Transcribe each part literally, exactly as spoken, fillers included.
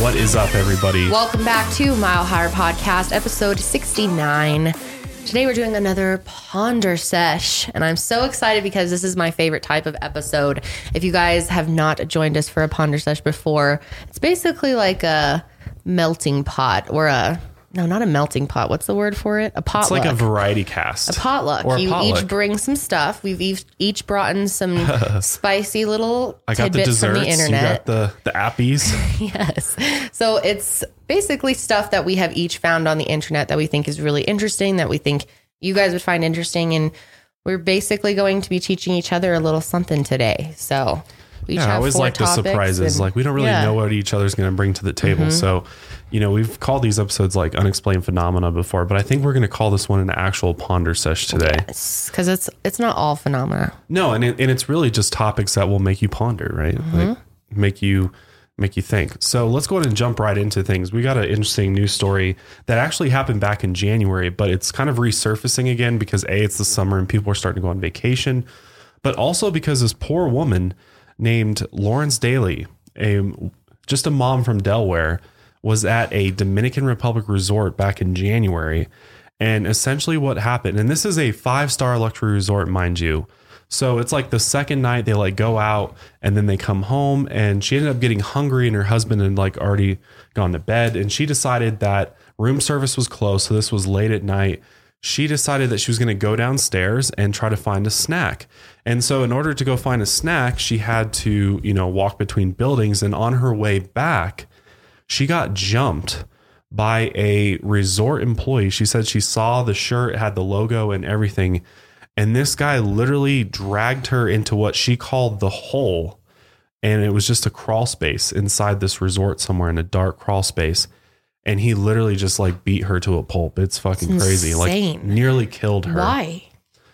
What is up, everybody? Welcome back to Mile Higher Podcast, episode sixty-nine. Today we're doing another Ponder Sesh, and I'm so excited because this is my favorite type of episode. If you guys have not joined us for a Ponder Sesh before, it's basically like a melting pot or a... No, not a melting pot. What's the word for it? A potluck. It's like a variety cast. A potluck. Or a you potluck. each bring some stuff. We've each, each brought in some spicy little I got the tidbits desserts. from the internet. You got the, the appies. Yes. So it's basically stuff that we have each found on the internet that we think is really interesting, that we think you guys would find interesting. And we're basically going to be teaching each other a little something today. So we each Yeah, I have always four like the topics surprises. and- Like, we don't really yeah. know what each other's going to bring to the table. Mm-hmm. So, you know, we've called these episodes like unexplained phenomena before, but I think we're going to call this one an actual Ponder Sesh today. Because it's it's not all phenomena. No, and it, and it's really just topics that will make you ponder, right? Mm-hmm. Like make you make you think. So let's go ahead and jump right into things. We got an interesting news story that actually happened back in January, but it's kind of resurfacing again because A, it's the summer and people are starting to go on vacation, but also because this poor woman named Lawrence Daly, a just a mom from Delaware, was at a Dominican Republic resort back in January. And essentially what happened, and this is a five-star luxury resort, mind you. So it's like the second night they like go out and then they come home, and she ended up getting hungry and her husband had like already gone to bed, and she decided that room service was closed. So this was late at night. She decided that she was going to go downstairs and try to find a snack. And so in order to go find a snack, she had to, you know, walk between buildings, and on her way back, she got jumped by a resort employee. She said she saw the shirt, had the logo and everything. And this guy literally dragged her into what she called the hole. And it was just a crawl space inside this resort somewhere, in a dark crawl space. And he literally just like beat her to a pulp. It's fucking It's crazy. insane. Like nearly killed her. Why?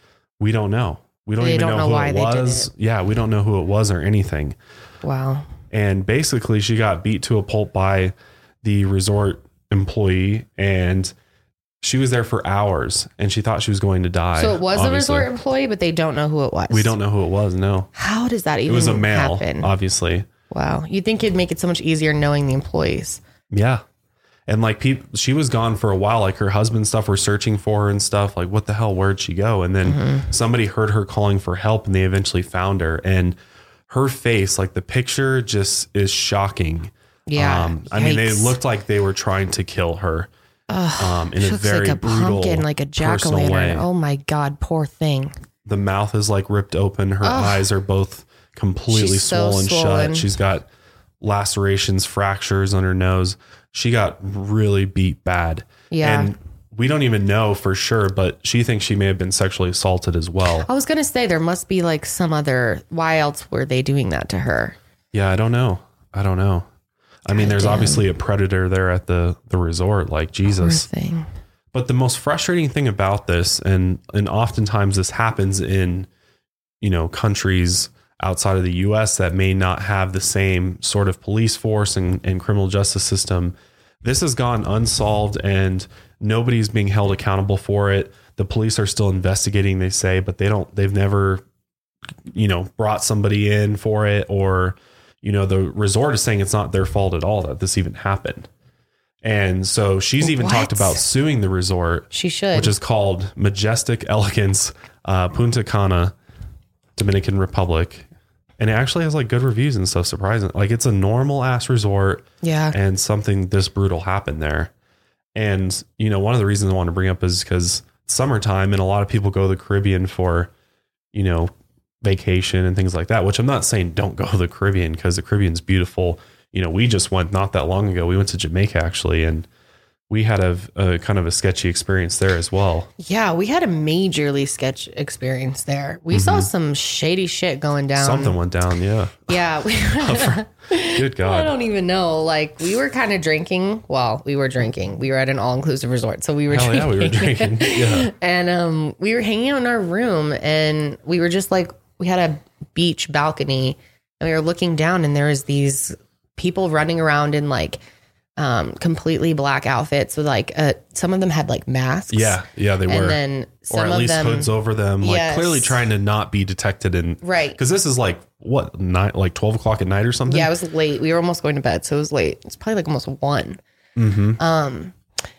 We don't know. We don't They even don't know, know who why it they did was. it. Yeah, we don't know who it was or anything. Wow. And basically she got beat to a pulp by the resort employee, and she was there for hours and she thought she was going to die. So it was obviously. a resort employee, but they don't know who it was. We don't know who it was. No, How does that even it was a male, happen? obviously. Wow. You'd think it'd make it so much easier knowing the employees. Yeah. And like people, she was gone for a while. Like her husband and stuff were searching for her and stuff. Like, what the hell? Where'd she go? And then Mm-hmm. somebody heard her calling for help, and they eventually found her. And her face, like the picture, just is shocking. Yeah. Um, I mean, they Yikes. looked like they were trying to kill her. Um, in She a looks very like a brutal, pumpkin, like a personal way. jack-o'-lantern. Oh my God, poor thing. The mouth is like ripped open. Her eyes are both completely She's so swollen, swollen. shut. She's got lacerations, fractures on her nose. She got really beat bad. Yeah. And we don't even know for sure, but she thinks she may have been sexually assaulted as well. I was going to say there must be like some other, why else were they doing that to her? Yeah, I don't know. I don't know. I mean, there's damn. obviously a predator there at the, the resort, like Poor Jesus. thing. But the most frustrating thing about this, and and oftentimes this happens in, you know, countries outside of the U S that may not have the same sort of police force and, and criminal justice system. This has gone unsolved and nobody's being held accountable for it. The police are still investigating, they say, but they don't, they've never, you know, brought somebody in for it, or, you know, the resort is saying it's not their fault at all that this even happened. And so she's even What? talked about suing the resort, She should. which is called Majestic Elegance, uh, Punta Cana, Dominican Republic. And it actually has like good reviews and stuff. Surprising. Like it's a normal ass resort, yeah. and something this brutal happened there. And, you know, one of the reasons I want to bring up is because summertime and a lot of people go to the Caribbean for, you know, vacation and things like that, which I'm not saying don't go to the Caribbean, because the Caribbean's beautiful. You know, we just went not that long ago. We went to Jamaica actually, and we had a, a kind of a sketchy experience there as well. Yeah, we had a majorly sketch experience there. We saw some shady shit going down. Something went down. Yeah. Yeah. We, Good I God. don't even know. Like, we were kind of drinking. Well, we were drinking. We were at an all-inclusive resort, so we were Hell drinking. yeah, we were drinking. Yeah. And um, we were hanging out in our room, and we were just like, we had a beach balcony, and we were looking down, and there was these people running around in like um, completely black outfits with like, uh, some of them had like masks. Yeah. Yeah, they and were. then some or at of least them, hoods over them, like Yes. clearly trying to not be detected. And Right. because this is like what night, like twelve o'clock at night or something. Yeah, it was late. We were almost going to bed, so it was late. It's probably like almost one. Mm-hmm. Um,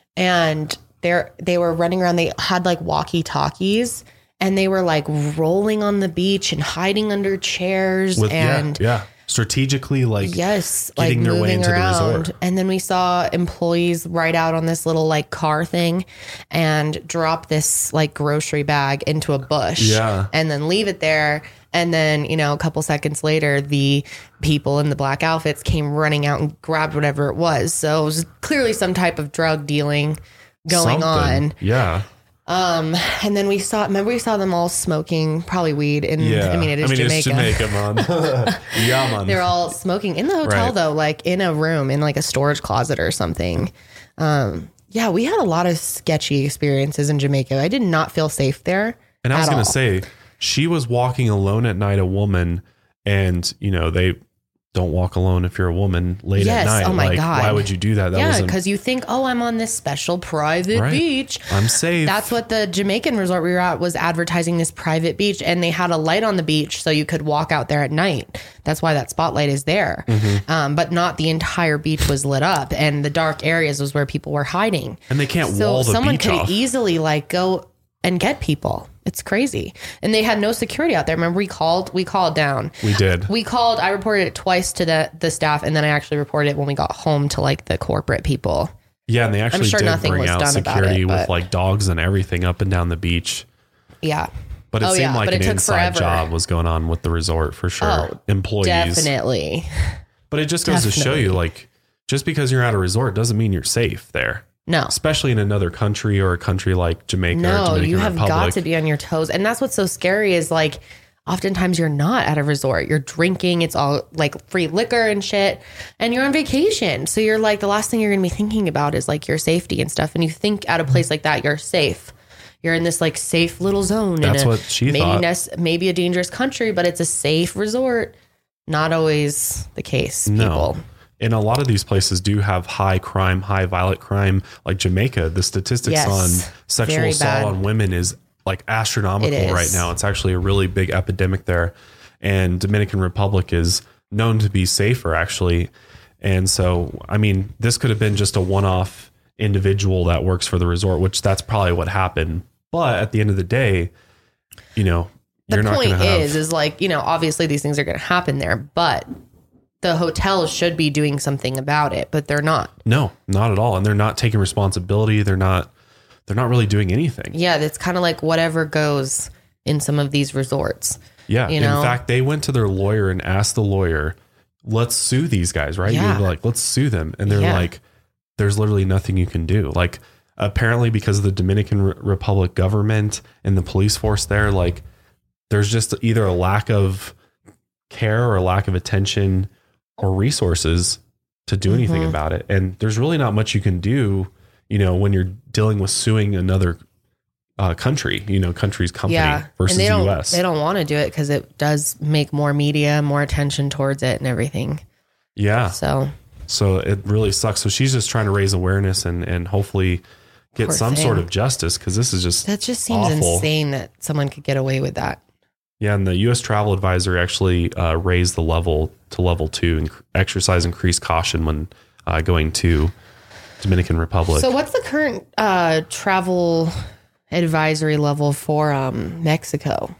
and they're they were running around. They had like walkie talkies, and they were like rolling on the beach and hiding under chairs With, and. yeah, yeah. Strategically, like Yes, getting like their way moving into the around. resort. And then we saw employees ride out on this little like car thing and drop this like grocery bag into a bush. Yeah. And then leave it there. And then, you know, a couple seconds later, the people in the black outfits came running out and grabbed whatever it was. So it was clearly some type of drug dealing going Something. on. Yeah. Um, and then we saw, remember we saw them all smoking probably weed. And Yeah. I mean, it is Jamaica. It's Jamaica, man. Yeah, man. They're all smoking in the hotel, Right. though, like in a room, in like a storage closet or something. Um, yeah, we had a lot of sketchy experiences in Jamaica. I did not feel safe there. And I was at going all. to say, she was walking alone at night, a woman, and, you know, they don't walk alone if you're a woman late Yes, at night. oh my like, God. why would you do that? That Yeah, wasn't because you think, oh, I'm on this special private right. beach. I'm safe. That's what the Jamaican resort we were at was advertising, this private beach, and they had a light on the beach so you could walk out there at night. That's why that spotlight is there. Mm-hmm. Um, but not the entire beach was lit up, and the dark areas was where people were hiding. and they can't So wall the someone beach could off. easily like go and get people. It's crazy. And they had no security out there. Remember we called, we called down. we did. We called, I reported it twice to the, the staff. And then I actually reported it when we got home to like the corporate people. Yeah, and they actually sure did nothing bring was out done about security it, with but- like dogs and everything up and down the beach. Yeah. But it Oh, seemed yeah, like but it an took inside forever. job was going on with the resort for sure. Oh, Employees. Definitely. But it just goes to show Definitely. you, like, just because you're at a resort doesn't mean you're safe there. No. Especially in another country or a country like Jamaica or No, Dominican you have Republic. got to be on your toes. And that's what's so scary is like, oftentimes you're not at a resort. You're drinking. It's all like free liquor and shit. And you're on vacation. So you're like, the last thing you're going to be thinking about is like your safety and stuff. And you think at a place like that, you're safe. You're in this like safe little zone. That's in a, what she maybe thought. nec- maybe a dangerous country, but it's a safe resort. Not always the case, No. people. And a lot of these places do have high crime, high violent crime. Like Jamaica, the statistics Yes. on sexual Very assault bad. on women is like astronomical It is. right now. It's actually a really big epidemic there. And Dominican Republic is known to be safer, actually. And so, I mean, this could have been just a one-off individual that works for the resort, which that's probably what happened. But at the end of the day, you know, The you're not point going to have... is, is like, you know, obviously these things are going to happen there, but the hotels should be doing something about it, but they're not. No, not at all. And they're not taking responsibility. They're not, they're not really doing anything. Yeah, it's kind of like whatever goes in some of these resorts. Yeah. You know? In fact, they went to their lawyer and asked the lawyer, let's sue these guys, right? Yeah. You're like, let's sue them. And they're Yeah. like, there's literally nothing you can do. Like, apparently because of the Dominican Re- Republic government and the police force there, like there's just either a lack of care or a lack of attention or resources to do anything Mhm. about it. And there's really not much you can do, you know, when you're dealing with suing another uh, country, you know, country's company Yeah. versus and they the don't, U S. They don't want to do it because it does make more media, more attention towards it and everything. Yeah. So So it really sucks. So she's just trying to raise awareness and, and hopefully get Poor some thing. sort of justice, because this is just that just seems awful. insane that someone could get away with that. Yeah, and the U S travel advisor actually uh, raised the level to level two and exercise increased caution when uh, going to Dominican Republic. So what's the current uh, travel advisory level for um, Mexico?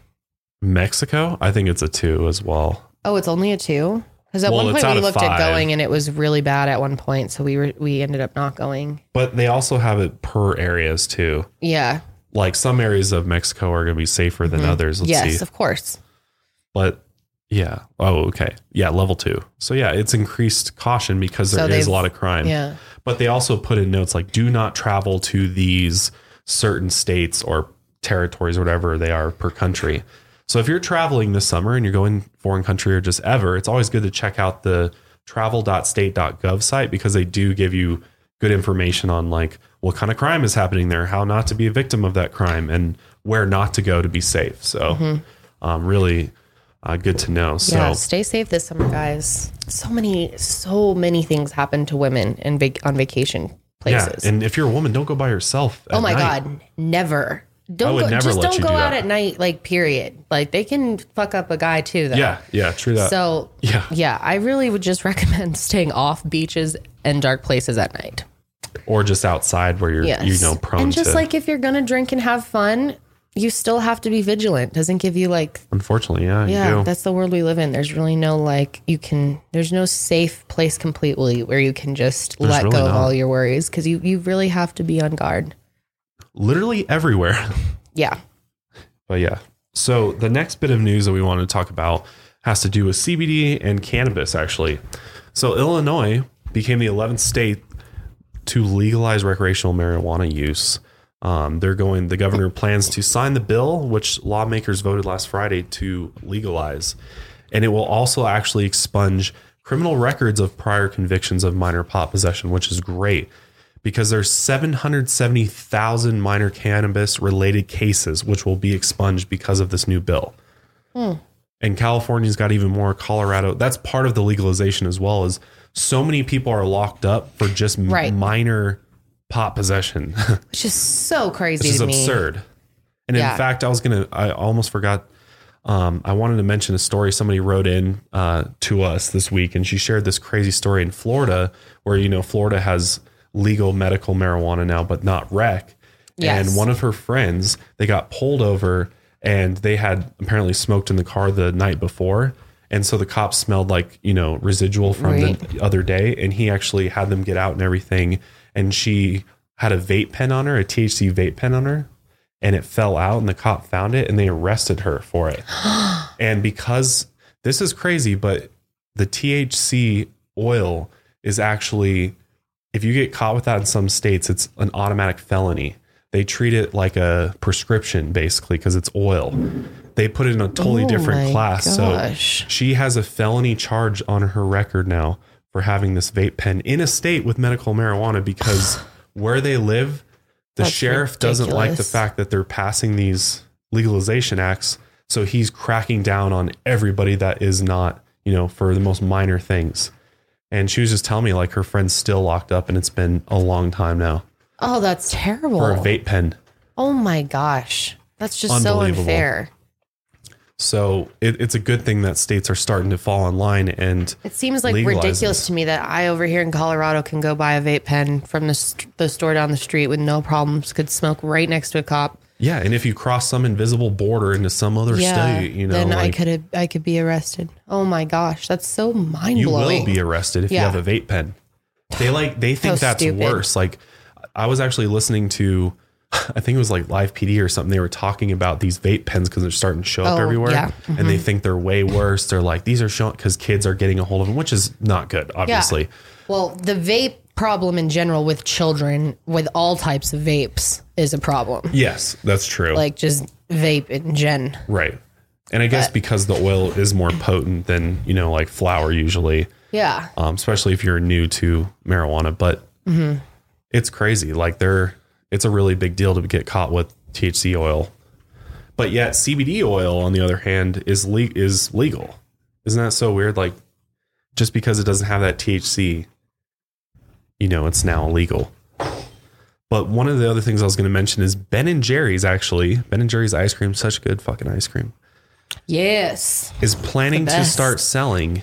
Mexico, I think it's a two as well. Oh, it's only a two? Because at Well, one it's point out we of looked five. at going and it was really bad at one point. So we were we ended up not going. But they also have it per areas too. Yeah. Like some areas of Mexico are going to be safer than others. Let's yes, see. of course. But yeah. Oh, okay. Yeah, level two. So yeah, it's increased caution because So there is a they've- lot of crime. Yeah. But they also put in notes like, do not travel to these certain states or territories, or whatever they are per country. So if you're traveling this summer and you're going foreign country or just ever, it's always good to check out the travel dot state dot gov site, because they do give you good information on like what kind of crime is happening there, how not to be a victim of that crime, and where not to go to be safe. So Mm-hmm. um, really uh, good to know. So Yeah, stay safe this summer, guys. So many, so many things happen to women in vac- on vacation places. yeah, and if you're a woman, don't go by yourself. At oh my night. God, never. Don't would go, never just let don't you go do out that. at night. Like, period. Like, they can fuck up a guy too, though. Yeah, yeah, true that. So Yeah. yeah, I really would just recommend staying off beaches and dark places at night. Or just outside where you're, Yes. you know, prone and just to. like if you're gonna drink and have fun, you still have to be vigilant. Doesn't give you like Unfortunately, yeah, yeah, you do. that's the world we live in. There's really no like you can. There's no safe place completely where you can just There's let really go of not. all your worries because you you really have to be on guard. Literally everywhere. Yeah. But yeah. So the next bit of news that we want to talk about has to do with C B D and cannabis, actually. So Illinois became the eleventh state to legalize recreational marijuana use. Um, they're going, the governor plans to sign the bill, which lawmakers voted last Friday to legalize. And it will also actually expunge criminal records of prior convictions of minor pot possession, which is great because there's seven hundred seventy thousand minor cannabis related cases, which will be expunged because of this new bill. Hmm. And California's got even more. Colorado, that's part of the legalization as well, as so many people are locked up for just m- Right. minor pot possession. It's just so crazy This is to me. absurd. And Yeah. in fact, I was going to, I almost forgot. Um, I wanted to mention a story somebody wrote in uh, to us this week, and she shared this crazy story in Florida where, you know, Florida has legal medical marijuana now, but not rec. Yes. And one of her friends, they got pulled over and they had apparently smoked in the car the night before. And so the cops smelled like, you know, residual from Right. the other day. And he actually had them get out and everything. And she had a vape pen on her, a T H C vape pen on her. And it fell out and the cop found it and they arrested her for it. And because this is crazy, but the T H C oil is actually, if you get caught with that in some states, it's an automatic felony. They treat it like a prescription basically because it's oil. They put it in a totally Oh different my class. gosh. So she has a felony charge on her record now for having this vape pen in a state with medical marijuana because where they live, the That's sheriff doesn't like the ridiculous. fact that they're passing these legalization acts. So he's cracking down on everybody that is not, you know, for the most minor things. And she was just telling me like her friend's still locked up and it's been a long time now Oh, that's terrible. for a vape pen. Oh my gosh. That's just so Unbelievable. unfair. So it, it's a good thing that states are starting to fall in line and It seems like legalize ridiculous this. to me that I over here in Colorado can go buy a vape pen from the, st- the store down the street with no problems, could smoke right next to a cop. Yeah, and if you cross some invisible border into some other state, you know, then I like, could I could be arrested. Oh my gosh, that's so mind you blowing. will be arrested if Yeah. you have a vape pen. They like they think So that's stupid. worse. Like I was actually listening to, I think it was like Live P D or something. They were talking about these vape pens because they're starting to show up Oh, everywhere, yeah. and they think they're way worse. They're like these are showing because kids are getting a hold of them, which is not good, obviously. Well, the vape problem in general with children with all types of vapes is a problem. Yes, that's true. Like just vape in gen. Right. And I guess But- because the oil is more potent than, you know, like flour usually, Yeah. um, especially if you're new to marijuana. But Mm-hmm. it's crazy. Like they're, it's a really big deal to get caught with T H C oil. But yet C B D oil, on the other hand, is le- is legal. Isn't that so weird? Like just because it doesn't have that T H C, you know, it's now illegal. But one of the other things I was going to mention is Ben and Jerry's actually, Ben and Jerry's ice cream, such good fucking ice cream, Yes. is planning The to best. start selling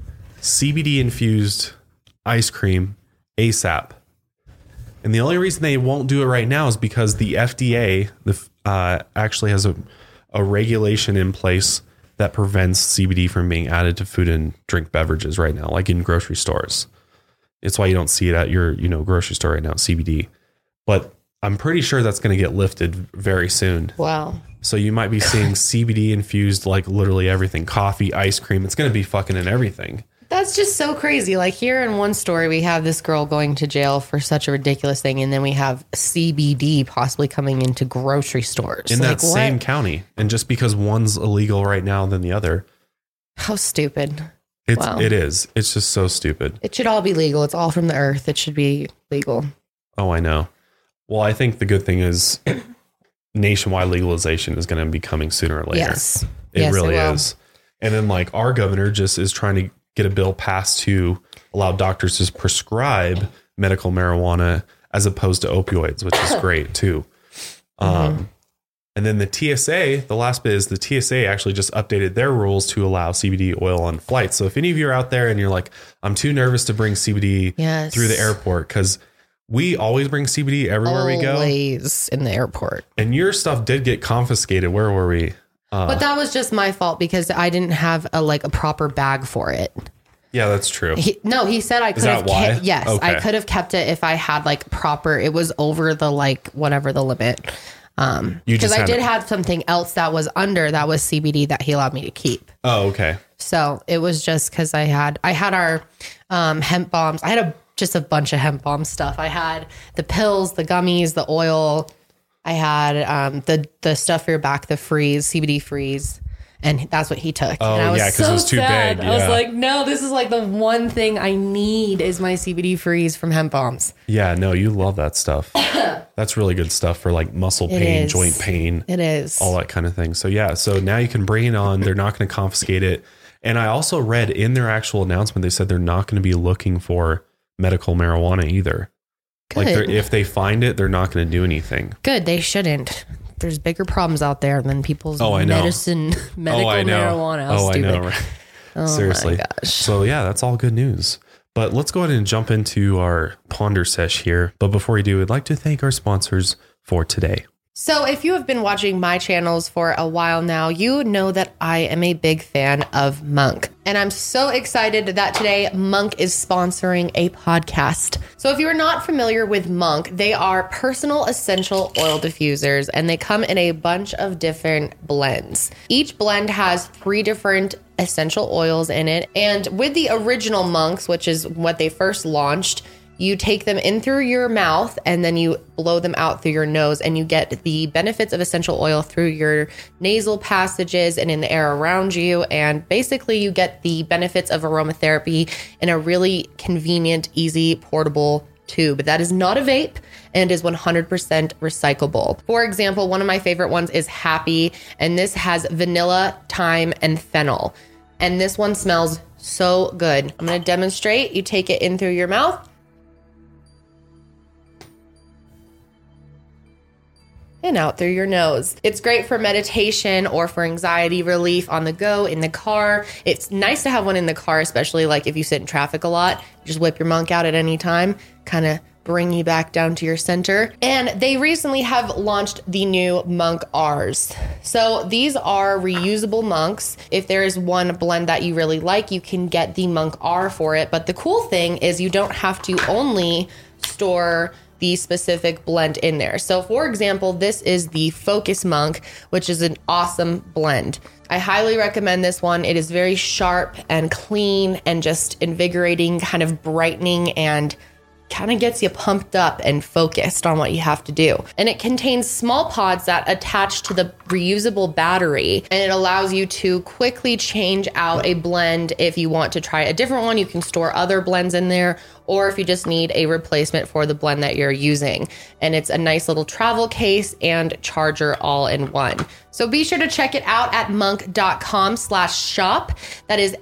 C B D infused ice cream ASAP. And the only reason they won't do it right now is because the F D A the, uh, actually has a, a regulation in place that prevents C B D from being added to food and drink beverages right now, like in grocery stores. It's why you don't see it at your, you know, grocery store right now, C B D. But I'm pretty sure that's going to get lifted very soon. Wow. So you might be seeing C B D infused, like literally everything, coffee, ice cream. It's going to be fucking in everything. That's just so crazy. Like here in one story, we have this girl going to jail for such a ridiculous thing. And then we have C B D possibly coming into grocery stores. In like, that same what? county. And just because one's illegal right now than the other, How stupid. it's, Wow. it is. It's just so stupid. It should all be legal. It's all from the earth. It should be legal. Oh, I know. Well, I think the good thing is nationwide legalization is going to be coming sooner or later. Yes. It Yes, really will. is. And then like our governor just is trying to get a bill passed to allow doctors to prescribe medical marijuana as opposed to opioids, which is great too. Um, mm-hmm. And then the T S A, the last bit is the T S A actually just updated their rules to allow C B D oil on flights. So if any of you are out there and you're like, I'm too nervous to bring C B D yes. through the airport, because we always bring C B D everywhere always we go. Always in the airport. And your stuff did get confiscated. Where were we? Uh, but that was just my fault because I didn't have a like a proper bag for it. Yeah, that's true. He, no, he said I could have kept, yes, okay. I could have kept it if I had like proper, it was over the like whatever the limit. Um, because I did it. have something else that was under that was C B D that he allowed me to keep. Oh, okay. So it was just because I had I had our um, hemp bombs. I had a just a bunch of hemp bomb stuff. I had the pills, the gummies, the oil. I had um, the the stuff for your back, the freeze, C B D freeze. And that's what he took. Oh, and I was yeah, because so it was too sad. big. Yeah. I was like, no, this is like the one thing I need is my C B D freeze from hemp bombs. Yeah, no, you love that stuff. That's really good stuff for like muscle pain, joint pain. It is. All that kind of thing. So yeah, so now you can bring it on. They're not going to confiscate it. And I also read in their actual announcement, they said they're not going to be looking for medical marijuana either. Good. Like if they find it, they're not going to do anything. Good. They shouldn't. There's bigger problems out there than people's oh, I know. medicine, medical oh, I know. marijuana. How oh, stupid. I know. Right? Oh, seriously. My gosh. So yeah, that's all good news. But let's go ahead and jump into our Ponder Sesh here. But before we do, I'd like to thank our sponsors for today. So if you have been watching my channels for a while now, you know that I am a big fan of Monk. And I'm so excited that today Monk is sponsoring a podcast. So if you are not familiar with Monk, they are personal essential oil diffusers and they come in a bunch of different blends. Each blend has three different essential oils in it. And with the original Monks, which is what they first launched, you take them in through your mouth and then you blow them out through your nose and you get the benefits of essential oil through your nasal passages and in the air around you. And basically you get the benefits of aromatherapy in a really convenient, easy, portable tube. That is not a vape and is one hundred percent recyclable. For example, one of my favorite ones is Happy, and this has vanilla, thyme, and fennel. And this one smells so good. I'm going to demonstrate. You take it in through your mouth. And out through your nose. It's great for meditation or for anxiety relief on the go in the car. It's nice to have one in the car, especially like if you sit in traffic a lot. Just whip your Monk out at any time, kind of bring you back down to your center. And they recently have launched the new Monk R's. So these are reusable Monks. If there is one blend that you really like, you can get the Monk R for it. But the cool thing is you don't have to only store the specific blend in there. So for example, this is the Focus Monk, which is an awesome blend. I highly recommend this one. It is very sharp and clean and just invigorating, kind of brightening, and kind of gets you pumped up and focused on what you have to do. And it contains small pods that attach to the reusable battery, and it allows you to quickly change out a blend. If you want to try a different one, you can store other blends in there, or if you just need a replacement for the blend that you're using. And it's a nice little travel case and charger all in one. So be sure to check it out at monk.com slash shop. That is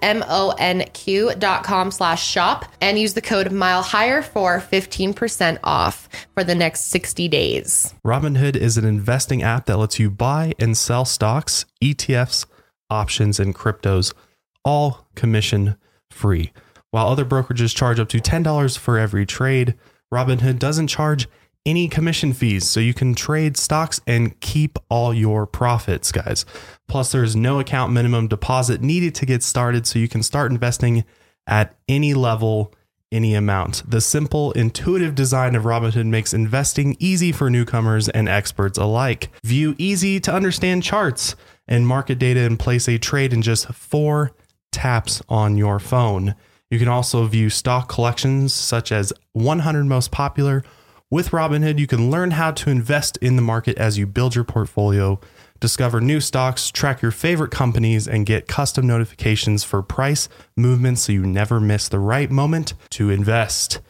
M-O-N-Q dot com slash shop. And use the code Mile Higher for fifteen percent off for the next sixty days. Robinhood is an investing app that lets you buy and sell stocks, E T Fs, options, and cryptos, all commission free. While other brokerages charge up to ten dollars for every trade, Robinhood doesn't charge any commission fees, so you can trade stocks and keep all your profits, guys. Plus, there's no account minimum deposit needed to get started, so you can start investing at any level, any amount. The simple, intuitive design of Robinhood makes investing easy for newcomers and experts alike. View easy to understand charts and market data and place a trade in just four taps on your phone. You can also view stock collections such as one hundred most popular. With Robinhood, you can learn how to invest in the market as you build your portfolio, discover new stocks, track your favorite companies, and get custom notifications for price movements so you never miss the right moment to invest.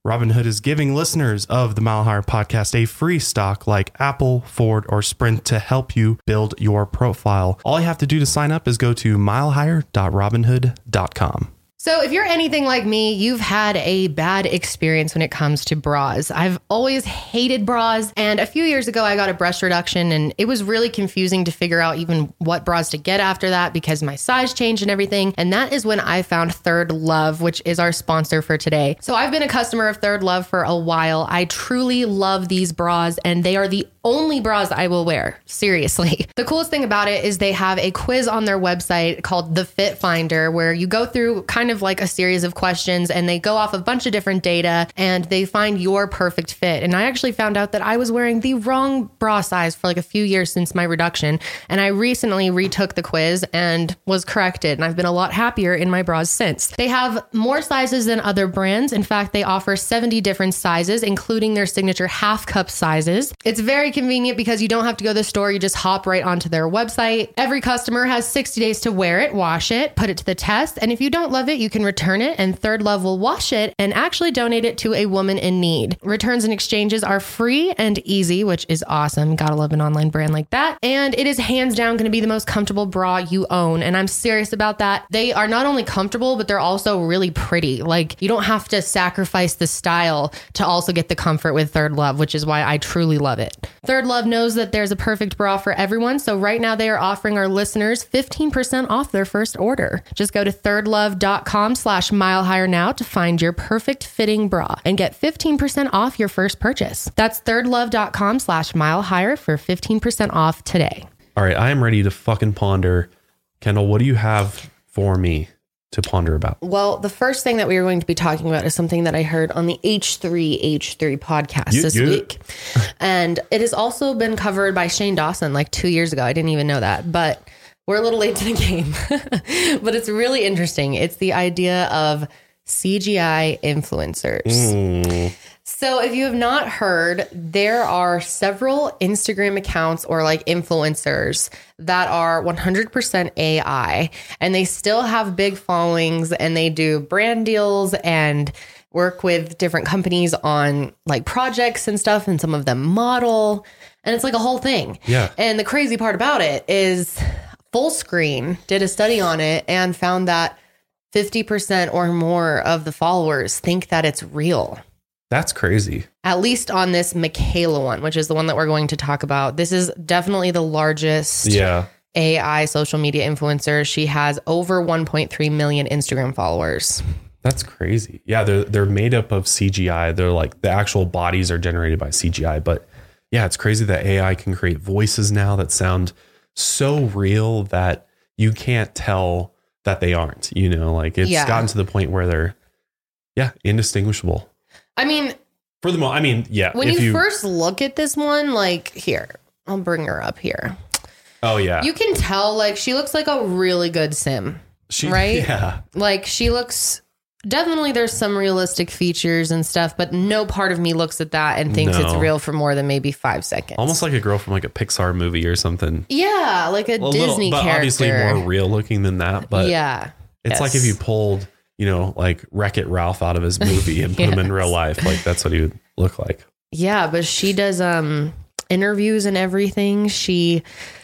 Robinhood is giving listeners of the Mile Higher podcast a free stock like Apple, Ford, or Sprint to help you build your profile. All you have to do to sign up is go to mile higher dot robinhood dot com. So if you're anything like me, you've had a bad experience when it comes to bras. I've always hated bras. And a few years ago, I got a breast reduction and it was really confusing to figure out even what bras to get after that because my size changed and everything. And that is when I found Third Love, which is our sponsor for today. So I've been a customer of Third Love for a while. I truly love these bras and they are the only bras I will wear. Seriously. The coolest thing about it is they have a quiz on their website called the Fit Finder, where you go through kind of like a series of questions and they go off a bunch of different data and they find your perfect fit. And I actually found out that I was wearing the wrong bra size for like a few years since my reduction. And I recently retook the quiz and was corrected. And I've been a lot happier in my bras since. They have more sizes than other brands. In fact, they offer seventy different sizes, including their signature half cup sizes. It's very convenient because you don't have to go to the store. You just hop right onto their website. Every customer has sixty days to wear it, wash it, put it to the test. And if you don't love it, you can return it and Third Love will wash it and actually donate it to a woman in need. Returns and exchanges are free and easy, which is awesome. Gotta love an online brand like that. And it is hands down going to be the most comfortable bra you own. And I'm serious about that. They are not only comfortable, but they're also really pretty. Like you don't have to sacrifice the style to also get the comfort with Third Love, which is why I truly love it. Third Love knows that there's a perfect bra for everyone. So right now they are offering our listeners fifteen percent off their first order. Just go to third love dot com slash mile higher now to find your perfect fitting bra and get fifteen percent off your first purchase. That's third love dot com slash mile higher for fifteen percent off today. All right, I am ready to fucking ponder. Kendall, what do you have for me to ponder about? Well, the first thing that we are going to be talking about is something that I heard on the H three H three podcast You- this you- week. And it has also been covered by Shane Dawson like two years ago. I didn't even know that, but we're a little late to the game. But it's really interesting. It's the idea of C G I influencers. Mm. So if you have not heard, there are several Instagram accounts or like influencers that are one hundred percent A I and they still have big followings and they do brand deals and work with different companies on like projects and stuff. And some of them model and it's like a whole thing. Yeah. And the crazy part about it is Fullscreen did a study on it and found that fifty percent or more of the followers think that it's real. That's crazy. At least on this Michaela one, which is the one that we're going to talk about. This is definitely the largest Yeah. A I social media influencer. She has over one point three million Instagram followers. That's crazy. Yeah, they're they're made up of C G I. They're like the actual bodies are generated by C G I. But yeah, it's crazy that A I can create voices now that sound so real that you can't tell that they aren't. You know, like it's Yeah. gotten to the point where they're yeah indistinguishable. I mean, For the moment, I mean, yeah. when if you, you first look at this one, like here, I'll bring her up here. oh yeah, You can tell like she looks like a really good sim, she, right? Yeah, Like she looks definitely there's some realistic features and stuff, but no part of me looks at that and thinks No. it's real for more than maybe five seconds. almost like a girl from like a Pixar movie or something. Yeah, like a, A Disney little, but character. obviously more real looking than that. But yeah. it's yes. like if you pulled, you know, like Wreck-It Ralph out of his movie and put him in Yes. real life. Like that's what he would look like. Yeah, but she does um interviews and everything. She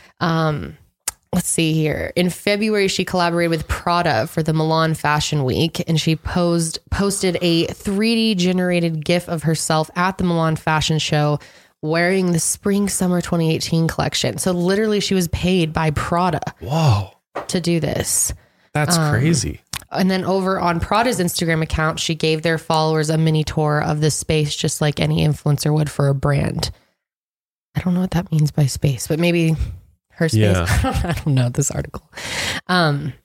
um let's see here. In February, she collaborated with Prada for the Milan Fashion Week and she posed posted a three D generated GIF of herself at the Milan Fashion Show wearing the spring summer twenty eighteen collection. So literally she was paid by Prada Whoa, to do this. that's Um, crazy. And then over on Prada's Instagram account, she gave their followers a mini tour of the space, just like any influencer would for a brand. I don't know what that means by space, but maybe her space. Yeah. I, don't, I don't know this article. Um,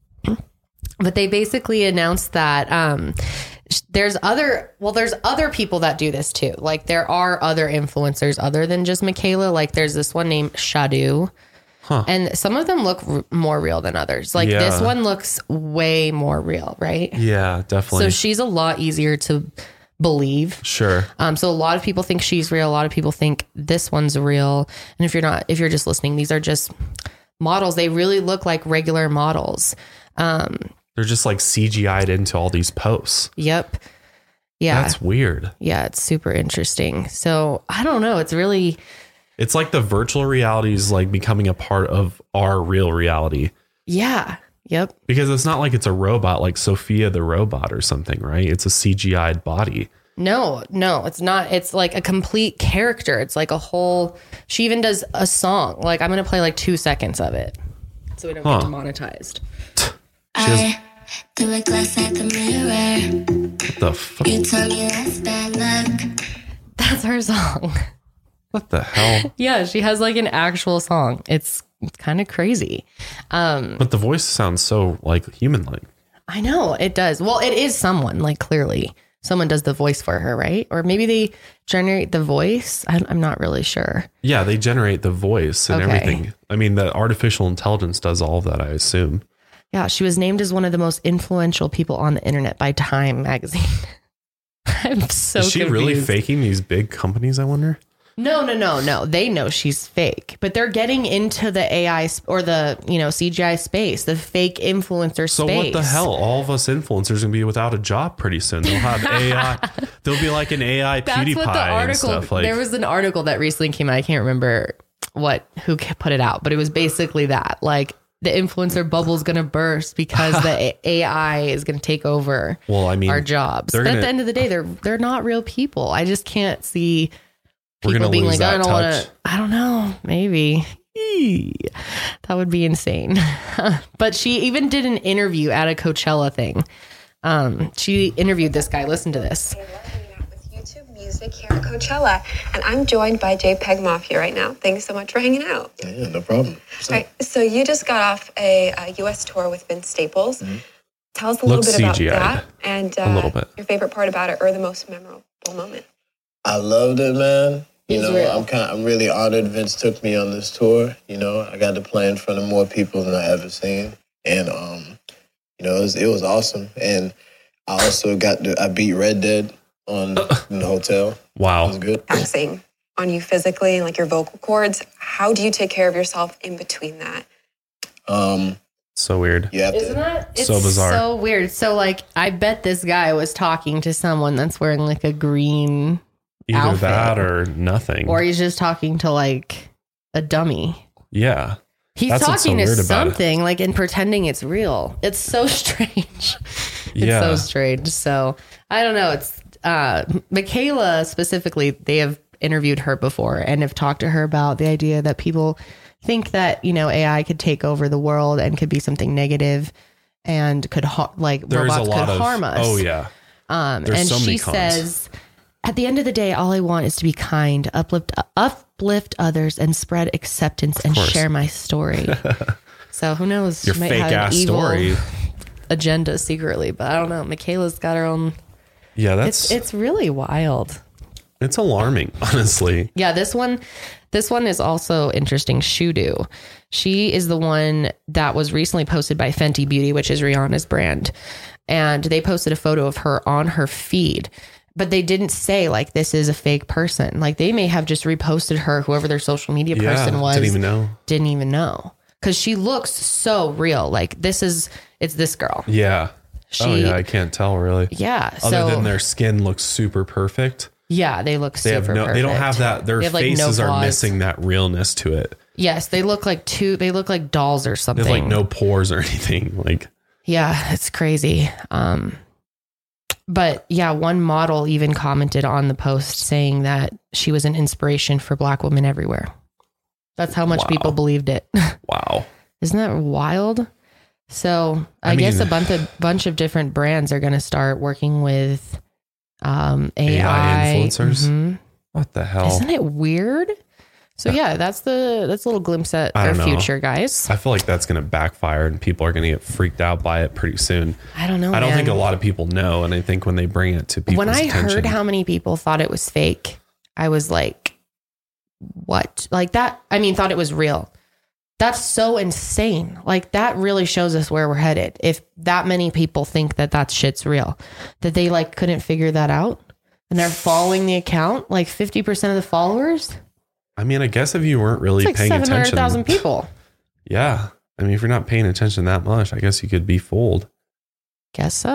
but they basically announced that um, sh- there's other, well, there's other people that do this too. Like there are other influencers other than just Michaela. Like there's this one named Shadu. Huh. And some of them look r- more real than others. Like Yeah. this one looks way more real, right? Yeah, definitely. So she's a lot easier to believe. sure. Um, so a lot of people think she's real. A lot of people think this one's real. And if you're not, if you're just listening, these are just models. They really look like regular models. Um, They're just like C G I'd into all these posts. yep. Yeah. That's weird. Yeah, it's super interesting. So I don't know. It's really, It's like the virtual reality is like becoming a part of our real reality. yeah. Yep. Because it's not like it's a robot like Sophia the robot or something, right? It's a C G I'd body. No, no, it's not. It's like a complete character. It's like a whole, she even does a song. Like I'm going to play like two seconds of it so we don't Huh. get demonetized. She has, Do a glass at the mirror. what the fuck? You told me that's bad luck. That's her song. What the hell? Yeah, she has like an actual song. It's, it's kind of crazy. Um, But the voice sounds so like human-like. I know it does. Well, it is someone, like clearly someone does the voice for her, right? Or maybe they generate the voice. I'm, I'm not really sure. Yeah, they generate the voice and Okay. everything. I mean, the artificial intelligence does all of that, I assume. Yeah, she was named as one of the most influential people on the internet by Time magazine. I'm so Is she confused. really faking these big companies, I wonder? No, no, no, no. They know she's fake, but they're getting into the A I sp- or the, you know, C G I space, the fake influencer So space. what the hell? All of us influencers are gonna be without a job pretty soon. They'll have A I. There'll be like an A I That's PewDiePie what the and article, stuff. Like, there was an article that recently came out. I can't remember what, who put it out, but it was basically that like the influencer bubble is going to burst because the A I is going to take over well, I mean, our jobs. they're But at gonna- the end of the day, they're, they're not real people. I just can't see We're people gonna being lose like, I that don't want touch. to, I don't know, maybe. Eee. That would be insane. But she even did an interview at a Coachella thing. Um, she interviewed this guy. Listen to this. With YouTube Music here at Coachella, and I'm joined by JPEG Mafia right now. Thanks so much for hanging out. Yeah, no problem. All right, so you just got off a, a U S tour with Vince Staples. Mm-hmm. Tell us a little Looks bit about C G I'd. that and uh, A little bit. your favorite part about it or the most memorable moment. I loved it, man. You It's know, real. I'm kind. I'm really honored Vince took me on this tour. You know, I got to play in front of more people than I ever seen, and um, you know, it was, it was awesome. And I also got to. I beat Red Dead on in the hotel. It wow. was good. Taxing on you physically and like your vocal cords. How do you take care of yourself in between that? Um, So weird. you have Isn't to. that it's So bizarre. so weird? So like, I bet this guy was talking to someone that's wearing like a green, Either outfit. that or nothing. or he's just talking to like a dummy. yeah. He's That's what's talking so to weird about it. something like and pretending it's real. It's so strange. It's Yeah. so strange. So I don't know. It's uh, Michaela specifically. They have interviewed her before and have talked to her about the idea that people think that, you know, A I could take over the world and could be something negative and could ha- like There's robots a lot could of harm us. Oh yeah. Um, There's and so she many cons. says, at the end of the day, all I want is to be kind, uplift, uplift others, and spread acceptance and course. share my story. So who knows? Your She might fake have an ass evil story. agenda secretly, but I don't know. Michaela's got her own. Yeah, It's that's it's really wild. it's alarming, honestly. Yeah, this one, this one is also interesting. Shudu, she is the one that was recently posted by Fenty Beauty, which is Rihanna's brand, and they posted a photo of her on her feed. But they didn't say like this is a fake person. Like they may have just reposted her, whoever their social media Yeah. person was. Didn't even know. Didn't even know because she looks so real. Like this is it's this girl. Yeah. oh She- yeah, I can't tell really. Yeah. Other so than their skin looks super perfect. yeah, they look They super. have no they don't perfect. have that their They have, like, no faces are flaws. missing that realness to it. Yes, they look like two. They look like dolls or They something. have like no pores or anything. Like Yeah, it's crazy. Um, but yeah, one model even commented on the post saying that she was an inspiration for Black women everywhere. That's how much Wow. people believed it. wow. Isn't that wild? So I, I guess mean- a bunch of bunch of different brands are going to start working with um, A I, A I influencers? Mhm. What the hell? Isn't it weird? So yeah, that's the that's a little glimpse at I our don't know. future, guys. I feel like that's going to backfire and people are going to get freaked out by it pretty soon. I don't know. I don't man. think a lot of people know. And I think when they bring it to people's when I attention, heard how many people thought it was fake, I was like, what? Like that, I mean, thought it was real. That's so insane. Like that really shows us where we're headed. If that many people think that that shit's real, that they like couldn't figure that out and they're following the account, like fifty percent of the followers, I mean, I guess if you weren't really it's like paying seven hundred attention, thousand people. yeah. I mean, if you're not paying attention that much, I guess you could be fooled. Guess so.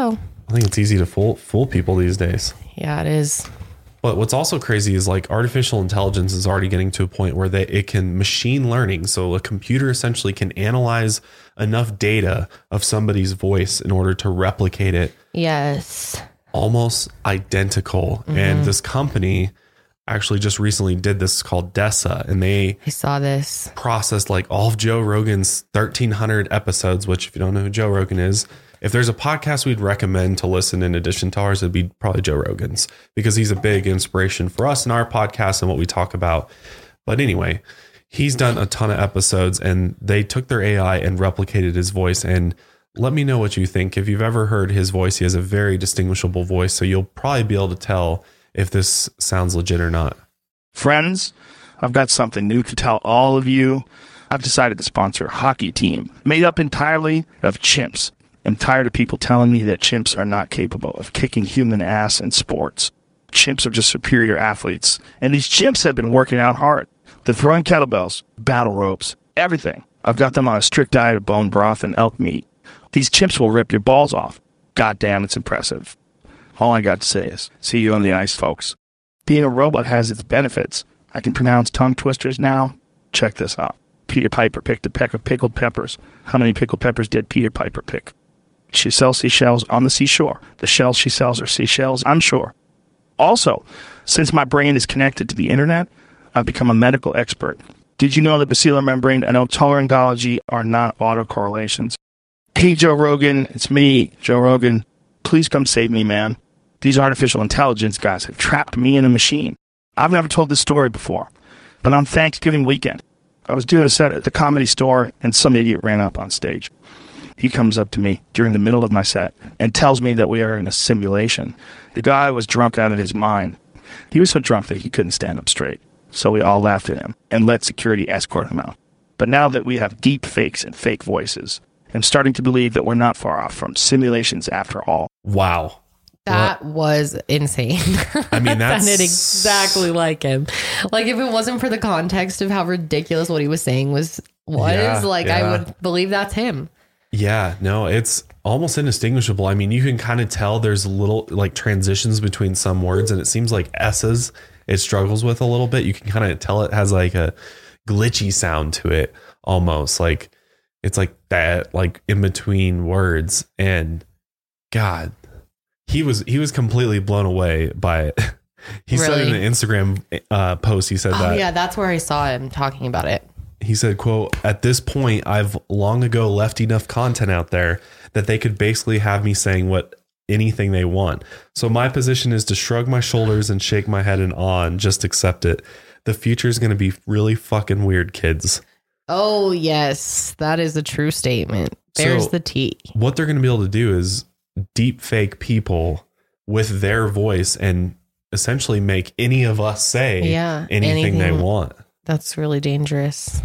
I think it's easy to fool fool people these days. Yeah, it is. But what's also crazy is like artificial intelligence is already getting to a point where they, it can machine learning. So a computer essentially can analyze enough data of somebody's voice in order to replicate it. Yes. Almost identical. Mm-hmm. And this company actually just recently did this called Dessa, and they I saw this. processed like all of Joe Rogan's thirteen hundred episodes, which if you don't know who Joe Rogan is, if there's a podcast we'd recommend to listen in addition to ours, it'd be probably Joe Rogan's, because he's a big inspiration for us in our podcast and what we talk about. But anyway, he's done a ton of episodes, and they took their A I and replicated his voice. And let me know what you think. If you've ever heard his voice, he has a very distinguishable voice, so you'll probably be able to tell if this sounds legit or not. Friends, I've got something new to tell all of you. I've decided to sponsor a hockey team made up entirely of chimps. I'm tired of people telling me that chimps are not capable of kicking human ass in sports. Chimps are just superior athletes. And these chimps have been working out hard. They're throwing kettlebells, battle ropes, everything. I've got them on a strict diet of bone broth and elk meat. These chimps will rip your balls off. God damn, it's impressive. All I got to say is, see you on the ice, folks. Being a robot has its benefits. I can pronounce tongue twisters now. Check this out. Peter Piper picked a peck of pickled peppers. How many pickled peppers did Peter Piper pick? She sells seashells on the seashore. The shells she sells are seashells, I'm sure. Also, since my brain is connected to the internet, I've become a medical expert. Did you know that basilar membrane and otolaryngology are not autocorrelations? Hey, Joe Rogan, it's me, Joe Rogan. Please come save me, man. These artificial intelligence guys have trapped me in a machine. I've never told this story before, but on Thanksgiving weekend, I was doing a set at the Comedy Store, and some idiot ran up on stage. He comes up to me during the middle of my set and tells me that we are in a simulation. The guy was drunk out of his mind. He was so drunk that he couldn't stand up straight. So we all laughed at him and let security escort him out. But now that we have deep fakes and fake voices, I'm starting to believe that we're not far off from simulations after all. Wow. That What? was insane. I mean, That that's sounded exactly like him. Like, if it wasn't for the context of how ridiculous what he was saying was, was Yeah, like, yeah. I would believe that's him. Yeah, no, it's almost indistinguishable. I mean, you can kind of tell there's little like transitions between some words, and it seems like S's it struggles with a little bit. You can kind of tell it has like a glitchy sound to it almost. Like it's like that, like in between words. And God, he was he was completely blown away by it. He said Really? in an Instagram uh, post, he said Oh, that. yeah, that's where I saw him talking about it. He said, quote, "At this point, I've long ago left enough content out there that they could basically have me saying what anything they want. So my position is to shrug my shoulders and shake my head and on, just accept it. The future is going to be really fucking weird, kids." Oh, yes, that is a true statement. There's So, the tea. What they're going to be able to do is deep fake people with their voice and essentially make any of us say Yeah, anything, they anything. want. That's really dangerous.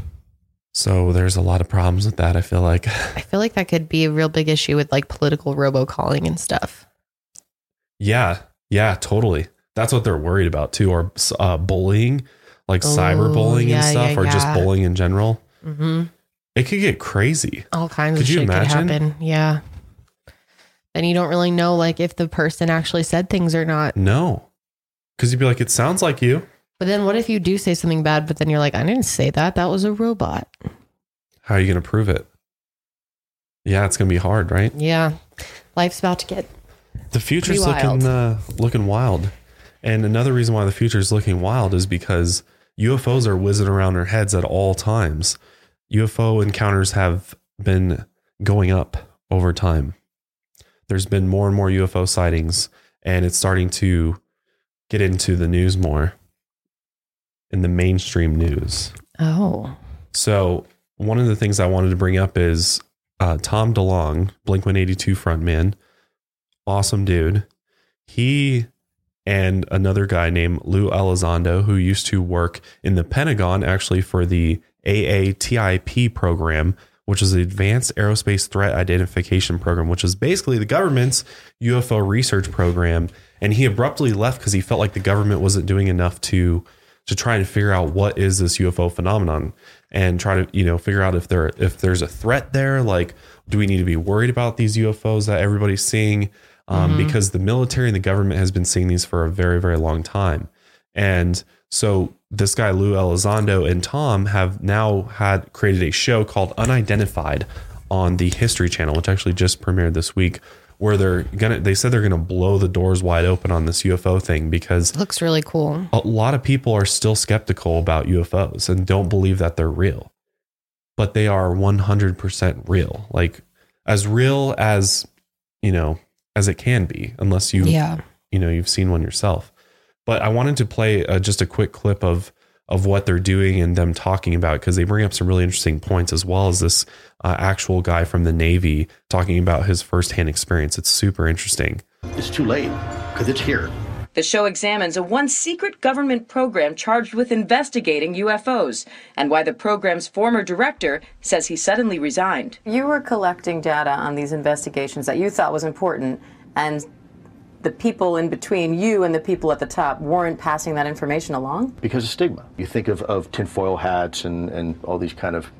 So there's a lot of problems with that, I feel like. I feel like that could be a real big issue with like political robocalling and stuff. Yeah, yeah, totally. That's what they're worried about too, or uh, bullying, like Oh, cyberbullying yeah, and stuff, yeah, or just yeah. bullying in general. Mm-hmm. It could get crazy. All kinds Could of you shit imagine? could happen. Yeah. Then you don't really know like if the person actually said things or not. No, because you'd be like, it sounds like you. But then what if you do say something bad, but then you're like, I didn't say that. That was a robot. How are you going to prove it? Yeah, it's going to be hard, right? Yeah. Life's about to get The future's Pretty wild. looking uh, looking wild. And another reason why the future is looking wild is because U F Os are whizzing around our heads at all times. U F O encounters have been going up over time. There's been more and more U F O sightings, and it's starting to get into the news more, in the mainstream news. Oh. So one of the things I wanted to bring up is uh, Tom DeLonge, Blink one eighty-two frontman, awesome dude. He and another guy named Lou Elizondo, who used to work in the Pentagon, actually for the A A T I P program, which is the Advanced Aerospace Threat Identification Program, which is basically the government's U F O research program. And he abruptly left because he felt like the government wasn't doing enough to to try and figure out what is this U F O phenomenon and try to, you know, figure out if there if there's a threat there. Like, do we need to be worried about these U F Os that everybody's seeing? um, mm-hmm. because the military and the government has been seeing these for a very, very long time. And so this guy, Lou Elizondo, and Tom have now had created a show called Unidentified on the History Channel, which actually just premiered this week, where they're gonna they said they're gonna blow the doors wide open on this U F O thing, because it looks really cool. A lot of people are still skeptical about U F Os and don't believe that they're real, but they are one hundred percent real, like as real as, you know, as it can be, unless you, yeah. you know, you've seen one yourself. But I wanted to play uh, just a quick clip of of what they're doing and them talking about, because they bring up some really interesting points, as well as this uh, actual guy from the Navy talking about his firsthand experience. It's super interesting. It's too late because it's here. The show examines a once secret government program charged with investigating U F Os and why the program's former director says he suddenly resigned. You were collecting data on these investigations that you thought was important, and the people in between you and the people at the top weren't passing that information along? Because of stigma. You think of, of tinfoil hats and, and all these kind of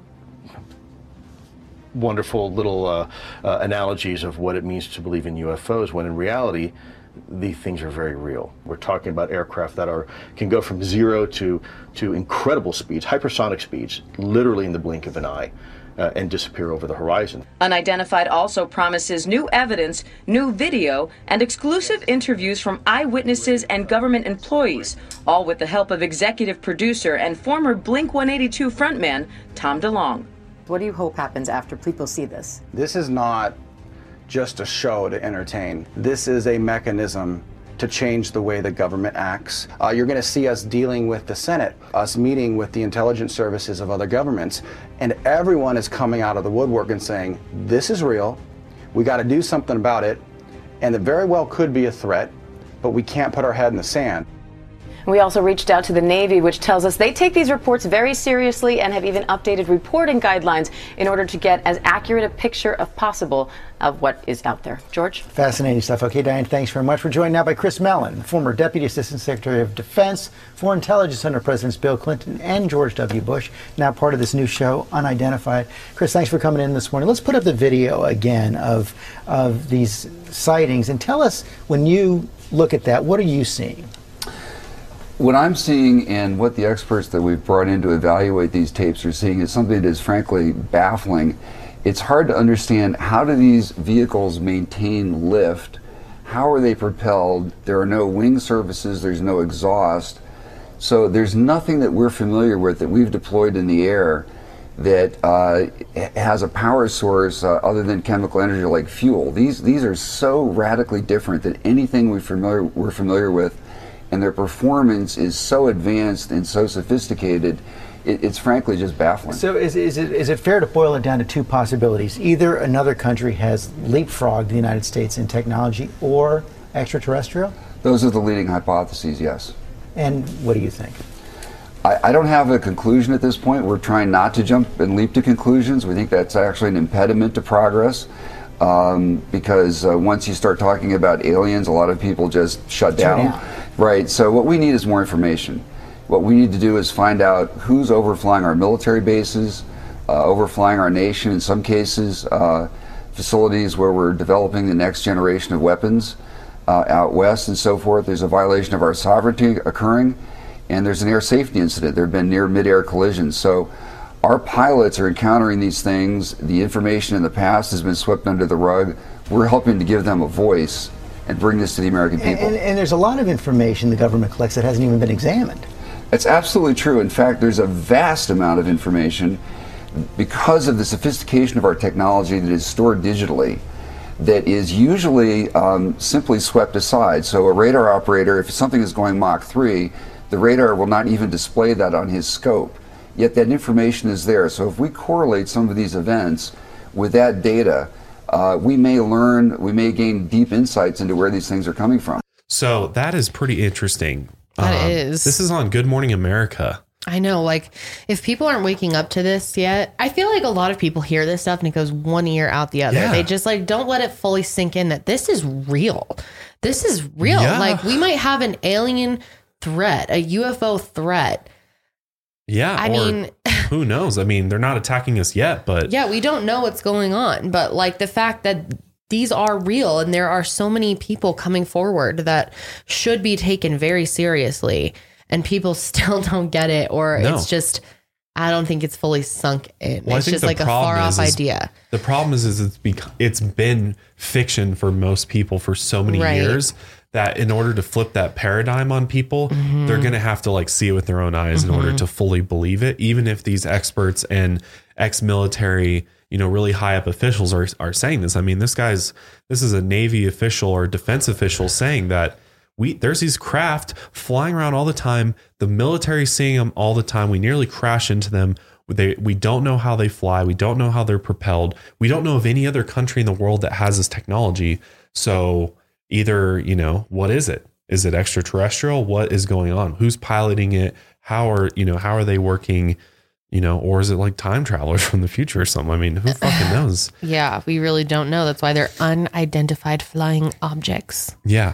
wonderful little uh, uh, analogies of what it means to believe in U F Os, when in reality, these things are very real. We're talking about aircraft that are can go from zero to, to incredible speeds, hypersonic speeds, literally in the blink of an eye. Uh, and disappear over the horizon. Unidentified also promises new evidence, new video, and exclusive interviews from eyewitnesses and government employees, all with the help of executive producer and former Blink one eighty-two frontman, Tom DeLonge. What do you hope happens after people see this? This is not just a show to entertain. This is a mechanism to change the way the government acts. Uh, you're going to see us dealing with the Senate, us meeting with the intelligence services of other governments, and everyone is coming out of the woodwork and saying, this is real, we got to do something about it, and it very well could be a threat, but we can't put our head in the sand. We also reached out to the Navy, which tells us they take these reports very seriously and have even updated reporting guidelines in order to get as accurate a picture as possible of what is out there. George? Fascinating stuff. Okay, Diane, thanks very much. We're joined now by Chris Mellon, former Deputy Assistant Secretary of Defense for Intelligence under Presidents Bill Clinton and George W. Bush, now part of this new show, Unidentified. Chris, thanks for coming in this morning. Let's put up the video again of, of these sightings and tell us, when you look at that, what are you seeing? What I'm seeing and what the experts that we've brought in to evaluate these tapes are seeing is something that is frankly baffling. It's hard to understand, how do these vehicles maintain lift? How are they propelled? There are no wing surfaces, there's no exhaust. So there's nothing that we're familiar with that we've deployed in the air that uh, has a power source uh, other than chemical energy like fuel. These, these are so radically different than anything we familiar, we're familiar with. And their performance is so advanced and so sophisticated, it, it's frankly just baffling. So is, is, it, is it fair to boil it down to two possibilities? Either another country has leapfrogged the United States in technology, or extraterrestrial? Those are the leading hypotheses, yes. And what do you think? I, I don't have a conclusion at this point. We're trying not to jump and leap to conclusions. We think that's actually an impediment to progress. Um, because uh, once you start talking about aliens, a lot of people just shut down. down. Right, so what we need is more information. What we need to do is find out who's overflying our military bases, uh, overflying our nation in some cases, uh, facilities where we're developing the next generation of weapons uh, out west and so forth. There's a violation of our sovereignty occurring, and there's an air safety incident. There have been near mid-air collisions. So our pilots are encountering these things. The information in the past has been swept under the rug. We're helping to give them a voice and bring this to the American people. And, and there's a lot of information the government collects that hasn't even been examined. It's absolutely true. In fact, there's a vast amount of information because of the sophistication of our technology that is stored digitally that is usually um, simply swept aside. So a radar operator, if something is going Mach three, the radar will not even display that on his scope. Yet that information is there. So if we correlate some of these events with that data, uh, we may learn, we may gain deep insights into where these things are coming from. So that is pretty interesting. That um, is. This is on Good Morning America. I know, like, if people aren't waking up to this yet, I feel like a lot of people hear this stuff and it goes one ear out the other. Yeah. They just, like, don't let it fully sink in that this is real. This is real. Yeah. Like, we might have an alien threat, a U F O threat. Yeah. I mean, who knows? I mean, they're not attacking us yet, but yeah, we don't know what's going on. But, like, the fact that these are real, and there are so many people coming forward that should be taken very seriously, and people still don't get it, or No. it's just, I don't think it's fully sunk in. Well, I it's think just the like a problem far is- off is idea. The problem is, is it's bec- it's been fiction for most people for so many Right. years that in order to flip that paradigm on people, Mhm. they're going to have to like see it with their own eyes in order Mhm. to fully believe it. Even if these experts and ex-military, you know, really high up officials are are saying this. I mean, this guy's this is a Navy official or defense official saying that we there's these craft flying around all the time. The military seeing them all the time. We nearly crash into them. They, we don't know how they fly. We don't know how they're propelled. We don't know of any other country in the world that has this technology. So either, you know, what is it? Is it extraterrestrial? What is going on? Who's piloting it? How are, you know, how are they working? You know, or is it like time travelers from the future or something? I mean, who fucking knows? Yeah, we really don't know. That's why they're unidentified flying objects. Yeah.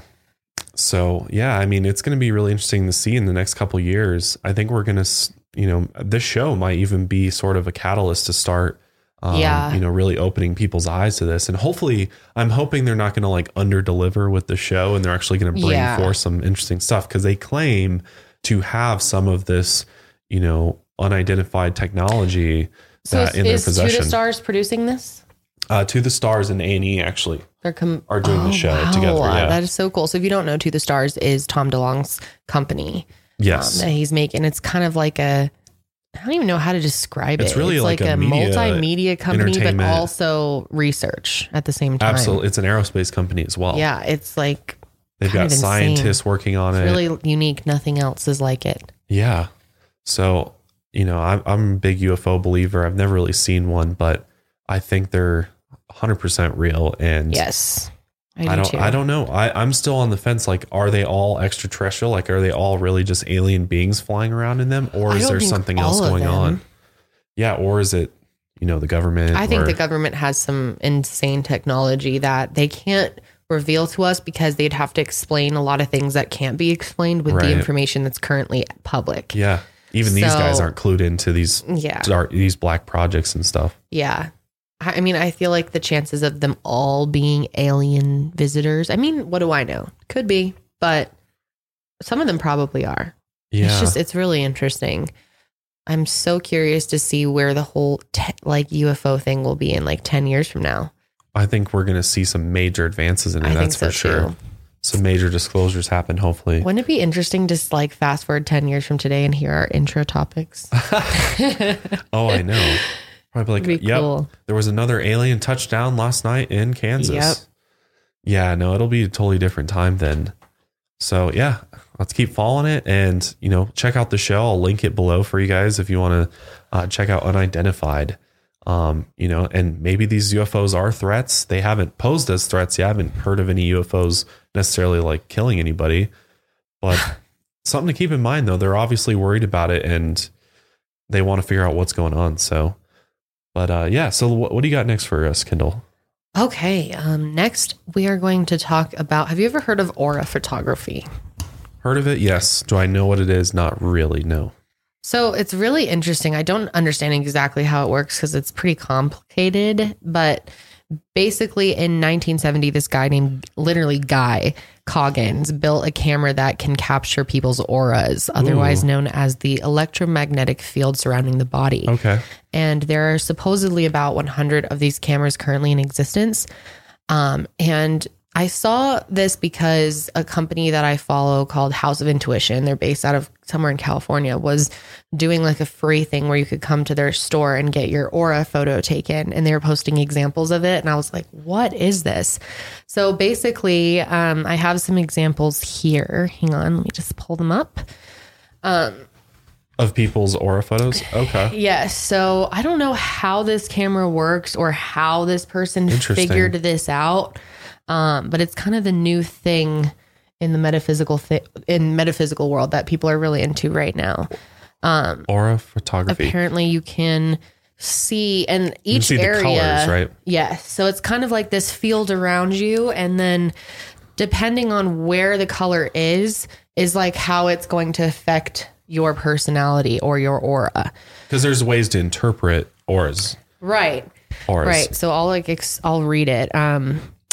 So, yeah, I mean, it's going to be really interesting to see in the next couple of years. I think we're going to, you know, this show might even be sort of a catalyst to start, um, Yeah. you know, really opening people's eyes to this. And hopefully, I'm hoping they're not going to like under deliver with the show and they're actually going to bring Yeah. forth some interesting stuff because they claim to have some of this, you know, unidentified technology So that is, in their is possession. To the Stars producing this? Uh, to the Stars and A and E actually They're com- are doing the Oh, show wow. together. Yeah. That is so cool. So if you don't know, To the Stars is Tom DeLonge's company. Yes. um, that he's making. It's kind of like a, I don't even know how to describe It's it. really it's like like, a a, media multimedia company, but entertainment. also research at the same time. Absolutely. It's an aerospace company as well. Yeah, it's like They've kind got of insane. scientists working on It's it. really unique. Nothing else is like it. Yeah. So, you know, I'm, I'm a big U F O believer. I've never really seen one, but I think they're one hundred percent real. And Yes, I, I, do don't, too. I don't know. I, I'm still on the fence. Like, are they all extraterrestrial? Like, are they all really just alien beings flying around in them? Or I is don't there think something all else of going them. on? Yeah. Or is it, you know, the government? I think or, the government has some insane technology that they can't reveal to us because they'd have to explain a lot of things that can't be explained with Right. the information that's currently public. Yeah. Even these So- guys aren't clued into these, Yeah. dark, these black projects and stuff. Yeah. I I mean, I feel like the chances of them all being alien visitors, I mean, what do I know? Could be, but some of them probably are. Yeah. It's just, it's really interesting. I'm so curious to see where the whole te- like U F O thing will be in like ten years from now. I think we're going to see some major advances in it. I think That's for so, sure. too. Some major disclosures happen, hopefully. Wouldn't it be interesting to just like fast forward ten years from today and hear our intro topics? Oh, I know. Probably like, It'd be yep, cool. there was another alien touchdown last night in Kansas. Yep. Yeah, no, it'll be a totally different time then. So yeah, let's keep following it and, you know, check out the show. I'll link it below for you guys if you want to uh, check out Unidentified. Um, you know, and maybe these U F Os are threats. They haven't posed as threats. You haven't heard of any U F Os necessarily like killing anybody, but something to keep in mind though. They're obviously worried about it and they want to figure out what's going on. So, but uh, yeah. So what, what do you got next for us, Kendall? Okay. Um, next, we are going to talk about, have you ever heard of aura photography? Heard of it? Yes. Do I know what it is? Not really. No. So it's really interesting. I don't understand exactly how it works because it's pretty complicated, but basically in nineteen seventy, this guy named literally Guy Coggins built a camera that can capture people's auras, otherwise Ooh. known as the electromagnetic field surrounding the body. Okay. And there are supposedly about one hundred of these cameras currently in existence. Um, and I saw this because a company that I follow called House of Intuition, they're based out of somewhere in California, was doing like a free thing where you could come to their store and get your aura photo taken. And they were posting examples of it. And I was like, what is this? So basically, um, I have some examples here. Hang on, let me just pull them up. Um, Of people's aura photos? Okay. Yes. So I don't know how this camera works or how this person Interesting. figured this out. Um, but it's kind of the new thing in the metaphysical thi- in metaphysical world that people are really into right now. Um, Aura photography. apparently you can see and You can each see the area, colors, right? yes. So it's kind of like this field around you. And then depending on where the color is, is like how it's going to affect your personality or your aura. Because there's ways to interpret auras. Right. Auras. Right. So I'll like, ex- I'll read it. Um,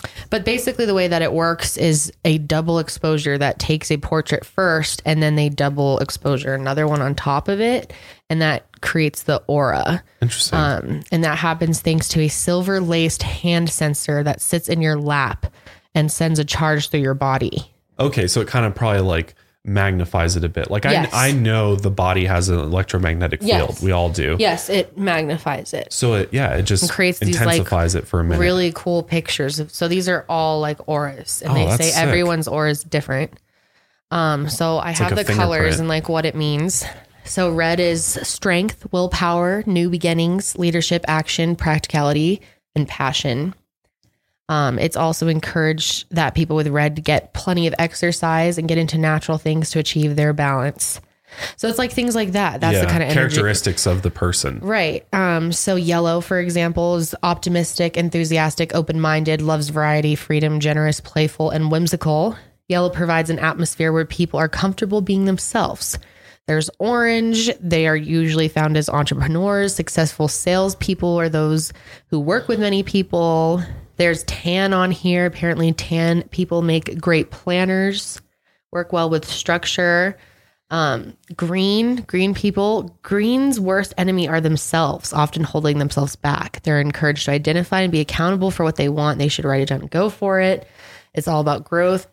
But basically the way that it works is a double exposure that takes a portrait first and then they double exposure another one on top of it. And that creates the aura. Interesting. Um, and that happens thanks to a silver laced hand sensor that sits in your lap and sends a charge through your body. Okay. So it kind of probably like magnifies it a bit. Like Yes. I, I know the body has an electromagnetic field. Yes. We all do. Yes, it magnifies it. So it, yeah, it just And creates these intensifies like it for a minute. really cool pictures. Of, so these are all like auras, and Oh, they that's say sick. everyone's aura is different. Um, so I It's have like the a colors fingerprint. and like what it means. So red is strength, willpower, new beginnings, leadership, action, practicality, and passion. Um, it's also encouraged that people with red get plenty of exercise and get into natural things to achieve their balance. So it's like things like that. That's the kind of energy. characteristics of the person. Right. Um, so yellow, for example, is optimistic, enthusiastic, open-minded, loves variety, freedom, generous, playful, and whimsical. Yellow provides an atmosphere where people are comfortable being themselves. There's orange. They are usually found as entrepreneurs, successful salespeople, or those who work with many people. There's tan on here. Apparently tan people make great planners, work well with structure. Um, green, green people, green's worst enemy are themselves, often holding themselves back. They're encouraged to identify and be accountable for what they want. They should write it down and go for it. It's all about growth,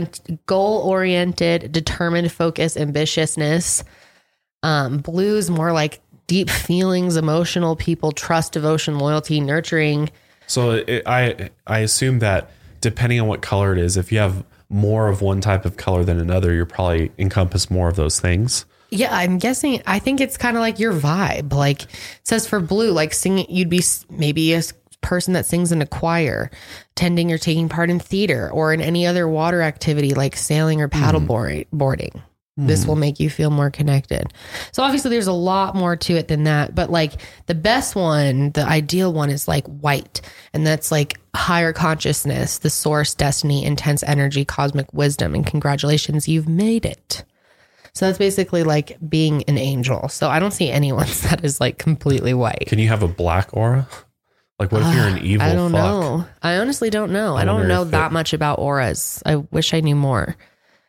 goal-oriented, determined, focus, ambitiousness. Um, blue's more like deep feelings, emotional people, trust, devotion, loyalty, nurturing. So it, I I assume that depending on what color it is, if you have more of one type of color than another, you're probably encompass more of those things. Yeah, I'm guessing. I think it's kind of like your vibe. Like it says for blue, like singing, you'd be s- maybe a s- person that sings in a choir, tending or taking part in theater or in any other water activity like sailing or paddle board- boarding. This Mm. will make you feel more connected. So obviously there's a lot more to it than that. But like the best one, the ideal one is like white. And that's like higher consciousness, the source, destiny, intense energy, cosmic wisdom. And congratulations, you've made it. So that's basically like being an angel. So I don't see anyone that is like completely white. Can you have a black aura? Like what if you're an evil I don't fuck? know. I honestly don't know. I I, don't wonder know if that it- much about auras. I wish I knew more.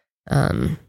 Um,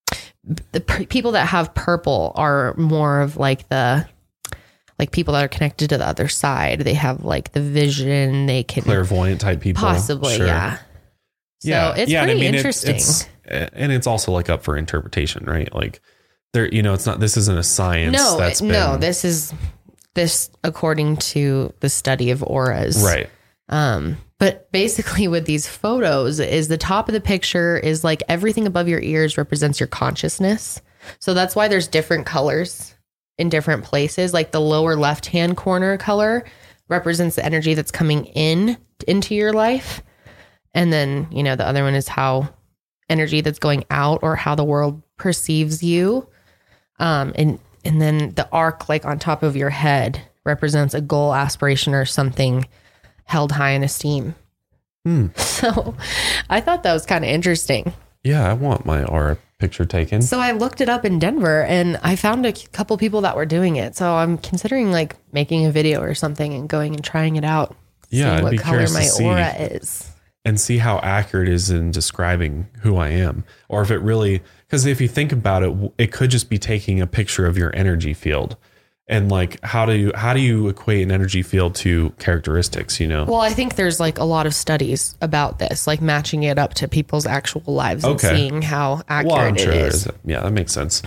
the p- people that have purple are more of like the, like people that are connected to the other side. They have like the vision. They can Clairvoyant type people. possibly, Sure. yeah. So Yeah. it's yeah, and I pretty mean, it- interesting. it's, and it's also like up for interpretation, right? Like there, you know, it's not, this isn't a science. no, that's it- been, no, this is this according to the study of auras. right. Um, but basically with these photos is the top of the picture is like everything above your ears represents your consciousness. So that's why there's different colors in different places. Like the lower left-hand corner color represents the energy that's coming in into your life. And then, you know, the other one is how energy that's going out or how the world perceives you. Um, and, and then the arc, like on top of your head, represents a goal, aspiration, or something held high in esteem. Hmm. So I thought that was kind of interesting. Yeah. I want my aura picture taken. So I looked it up in Denver and I found a couple people that were doing it. So I'm considering like making a video or something and going and trying it out. Yeah, seeing I'd what be color curious my to see. aura is. And see how accurate it is in describing who I am. Or if it really, because if you think about it, it could just be taking a picture of your energy field. And like, how do you, how do you equate an energy field to characteristics, you know? Well, I think there's like a lot of studies about this, like matching it up to people's actual lives Okay. and seeing how accurate Well, I'm sure it there is. is. Yeah, that makes sense.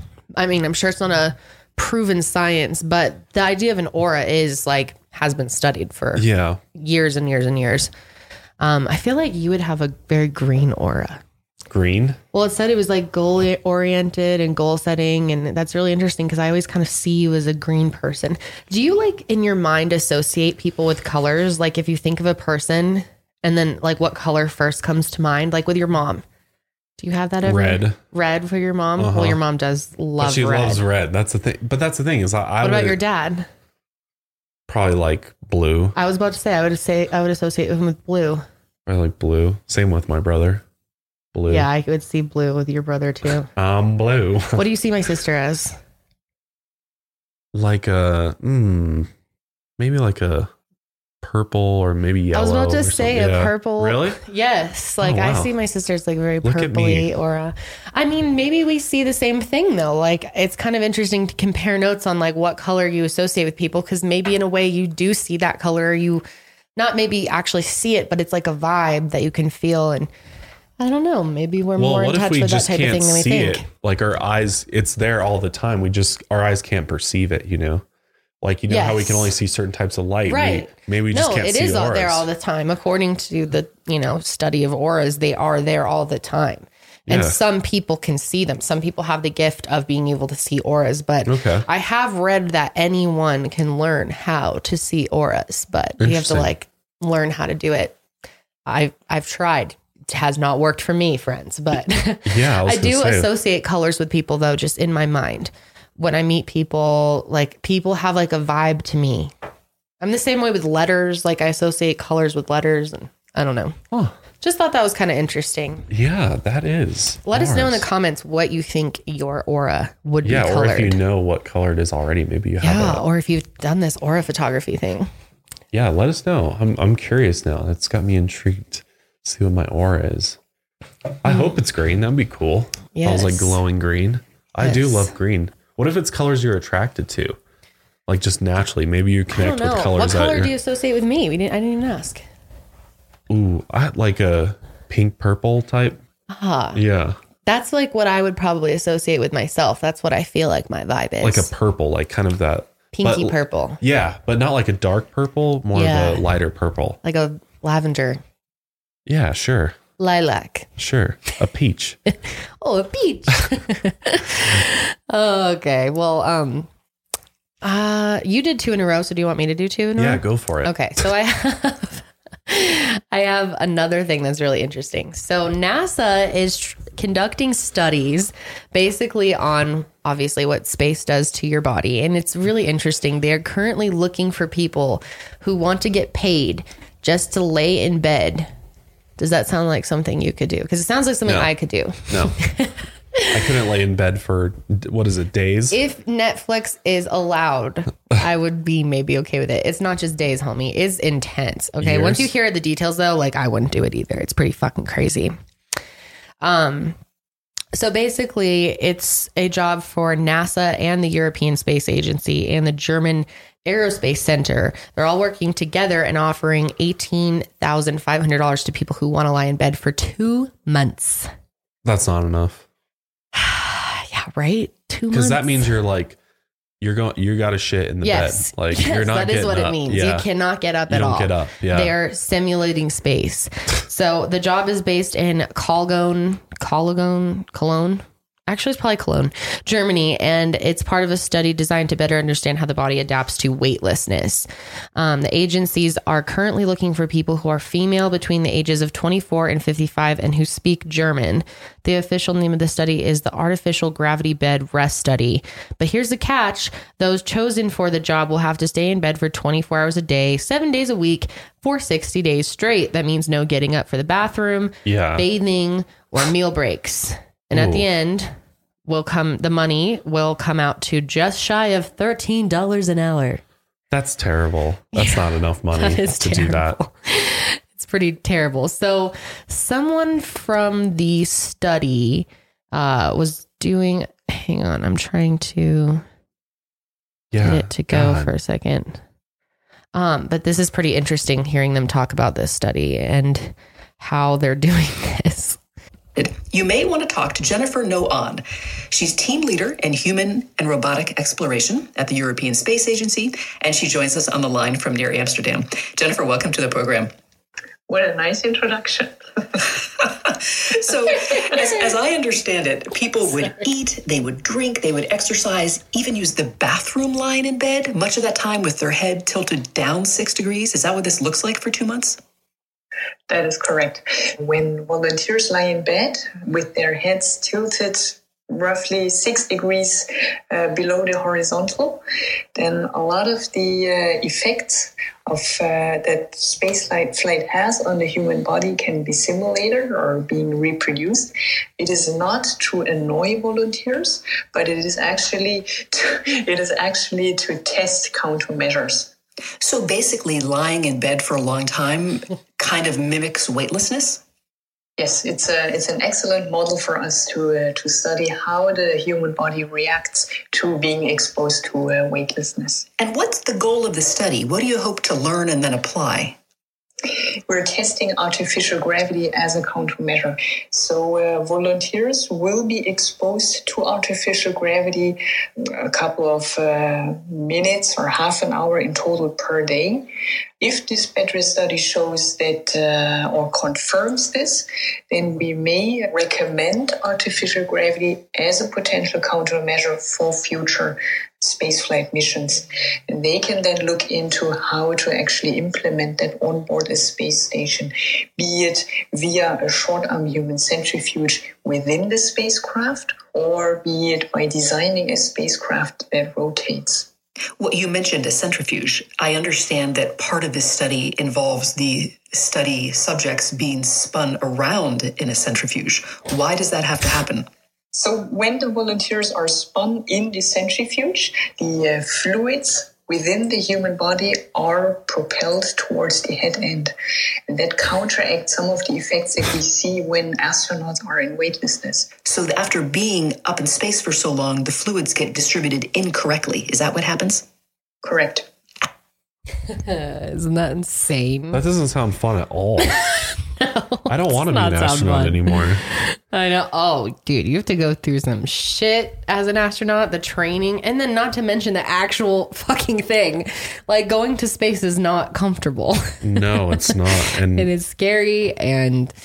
I mean, I'm sure it's not a proven science, but the idea of an aura is like, has been studied for Yeah. years and years and years. Um, I feel like you would have a very green aura. Green. Well, it said it was like goal oriented and goal setting. And that's really interesting because I always kind of see you as a green person. Do you like in your mind associate people with colors? Like if you think of a person and then like what color first comes to mind, like with your mom, do you have that ever? Red. Red for your mom? Uh-huh. Well, your mom does love But she red. loves red. That's the thing. But that's the thing is I, I What about would your dad? probably like blue. I was about to say, I would say, I would associate him with blue. I like blue. Same with my brother. Blue. Yeah, I would see blue with your brother too. I'm blue. What do you see my sister as? Like a, mm, maybe like a purple or maybe yellow. I was about to or say something. a Yeah. purple. Really? Yes. Like Oh, wow. I see my sister's like very Look at me. purpley aura. I mean, maybe we see the same thing though. Like it's kind of interesting to compare notes on like what color you associate with people. Cause maybe in a way you do see that color, or you not maybe actually see it, but it's like a vibe that you can feel. And I don't know, maybe we're Well, more in what if touch we with that just type of can't thing than we see think. it? Like our eyes, it's there all the time. We just, our eyes can't perceive it, you know? Like, you know how we Yes. can only see certain types of light. Right. Maybe, maybe we just no, can't it see is auras. out there all the time. According to the, you know, study of auras, they are there all the time. And Yeah. some people can see them. Some people have the gift of being able to see auras, but Okay. I have read that anyone can learn how to see auras, but you have to Interesting. like learn how to do it. I've, I've tried. It has not worked for me, friends, but Yeah, I was I do gonna say. associate colors with people though, just in my mind. When I meet people, like people have like a vibe to me. I'm the same way with letters. Like I associate colors with letters, and I don't know. Oh. Just thought that was kind of interesting. Yeah, that is. Let us know in the Auras. comments what you think your aura would Yeah, be or colored. if you know what color it is already, maybe you have yeah, a, or if you've done this aura photography thing. yeah, let us know. I'm I'm curious now. It's got me intrigued to see what my aura is. I hope it's green. That'd be cool. If I was like Yes. glowing green. I do Yes. love green. What if it's colors you're attracted to? Like just naturally. Maybe you I don't connect know. with colors What that color you're- do you associate with me? We didn't. I didn't even ask. Ooh, I like a pink purple type. Ah, Yeah. that's like what I would probably associate with myself. That's what I feel like my vibe is. Like a purple, like kind of that pinky but- purple, Yeah, but not like a dark purple, more Yeah. of a lighter purple. like a lavender, Yeah, sure. lilac. Sure. A peach. Oh, a peach. Okay. Well, um, uh, you did two in a row. So do you want me to do two in a row? Yeah, go for it. Okay. So I have, I have another thing that's really interesting. So NASA is tr- conducting studies basically on obviously what space does to your body. And it's really interesting. They're currently looking for people who want to get paid just to lay in bed. Does that sound like something you could do? Because it sounds like something No. I could do. No. I couldn't lay in bed for, what is it, days? If Netflix is allowed, I would be maybe okay with it. It's not just days, homie. It's intense. Okay. Years? Once you hear the details though, like I wouldn't do it either. It's pretty fucking crazy. Um, so basically it's a job for NASA and the European Space Agency and the German Aerospace Center. They're all working together and offering eighteen thousand five hundred dollars to people who want to lie in bed for two months. That's not enough. Yeah, right? Two months. Because that means you're like, you're going, you got to shit in the Yes. bed. Like yes, you're not that is getting what it up. means. Yeah. You cannot get up You at don't all. get up. Yeah. They're simulating space. So the job is based in Colgone, Cologne, Cologne. Actually, it's probably Cologne, Germany, and it's part of a study designed to better understand how the body adapts to weightlessness. Um, the agencies are currently looking for people who are female between the ages of twenty-four and fifty-five and who speak German. The official name of the study is the Artificial Gravity Bed Rest Study. But here's the catch. Those chosen for the job will have to stay in bed for twenty-four hours a day, seven days a week for sixty days straight. That means no getting up for the bathroom, Yeah. bathing, or meal breaks. And at Ooh. the end, will come the money will come out to just shy of thirteen dollars an hour. That's terrible. That's not enough money That is to do that. terrible. It's pretty terrible. So someone from the study uh, was doing, hang on, I'm trying to Yeah. get it to go God. for a second. Um, but this is pretty interesting hearing them talk about this study and how they're doing this. You may want to talk to Jennifer Noon. She's team leader in human and robotic exploration at the European Space Agency, and she joins us on the line from near Amsterdam. Jennifer, welcome to the program. What a nice introduction. So, as, as I understand it, people would eat, they would drink, they would exercise, even use the bathroom lying in bed, much of that time with their head tilted down six degrees. Is that what this looks like for two months? That is correct. When volunteers lie in bed with their heads tilted roughly six degrees uh, below the horizontal, then a lot of the uh, effects of uh, that space flight, flight has on the human body can be simulated or being reproduced. It is not to annoy volunteers, but it is actually to, it is actually to test countermeasures. So basically, lying in bed for a long time kind of mimics weightlessness? Yes, it's a it's an excellent model for us to uh, to study how the human body reacts to being exposed to uh, weightlessness. And what's the goal of the study? What do you hope to learn and then apply? We're testing artificial gravity as a countermeasure. So uh, volunteers will be exposed to artificial gravity a couple of uh, minutes or half an hour in total per day. If this battery study shows that uh, or confirms this, then we may recommend artificial gravity as a potential countermeasure for future spaceflight missions. And they can then look into how to actually implement that on board a space station, be it via a short-arm human centrifuge within the spacecraft, or be it by designing a spacecraft that rotates. Well, you mentioned a centrifuge. I understand that part of this study involves the study subjects being spun around in a centrifuge. Why does that have to happen? So when the volunteers are spun in the centrifuge, the uh, fluids within the human body are propelled towards the head end. And that counteracts some of the effects that we see when astronauts are in weightlessness. So after being up in space for so long, the fluids get distributed incorrectly. Is that what happens? Correct. Isn't that insane? That doesn't sound fun at all. No, I don't want to be not an sound astronaut fun. anymore. I know. Oh, dude, you have to go through some shit as an astronaut, the training, and then not to mention the actual fucking thing. Like, going to space is not comfortable. No, it's not. And it is scary. And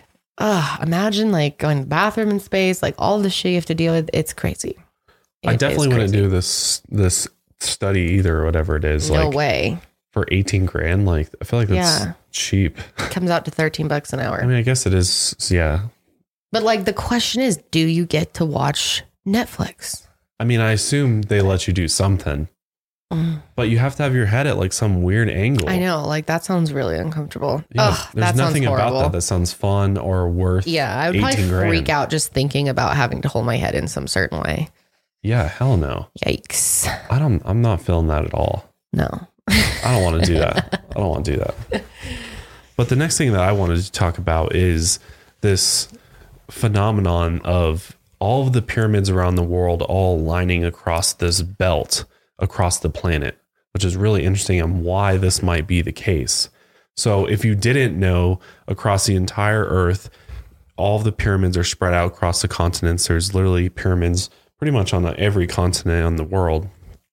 uh, imagine like going to the bathroom in space, like all the shit you have to deal with. It's crazy. It I definitely is wouldn't crazy. do this this study either, or whatever it is. No like, way. For eighteen grand, like I feel like that's Yeah. cheap. It comes out to thirteen bucks an hour. I mean, I guess it is. Yeah. But like the question is, do you get to watch Netflix? I mean, I assume they let you do something, Mm. but you have to have your head at like some weird angle. I know, like that sounds really uncomfortable. Yeah, Ugh, there's that nothing sounds about horrible. that that sounds fun or worth. Yeah, I would probably eighteen grand. freak out just thinking about having to hold my head in some certain way. Yeah, hell no. Yikes. I don't. I'm not feeling that at all. No. I don't want to do that. I don't want to do that. But the next thing that I wanted to talk about is this phenomenon of all of the pyramids around the world all lining across this belt across the planet, which is really interesting and why this might be the case. So if you didn't know, across the entire Earth, all of the pyramids are spread out across the continents. There's literally pyramids pretty much on every continent in the world,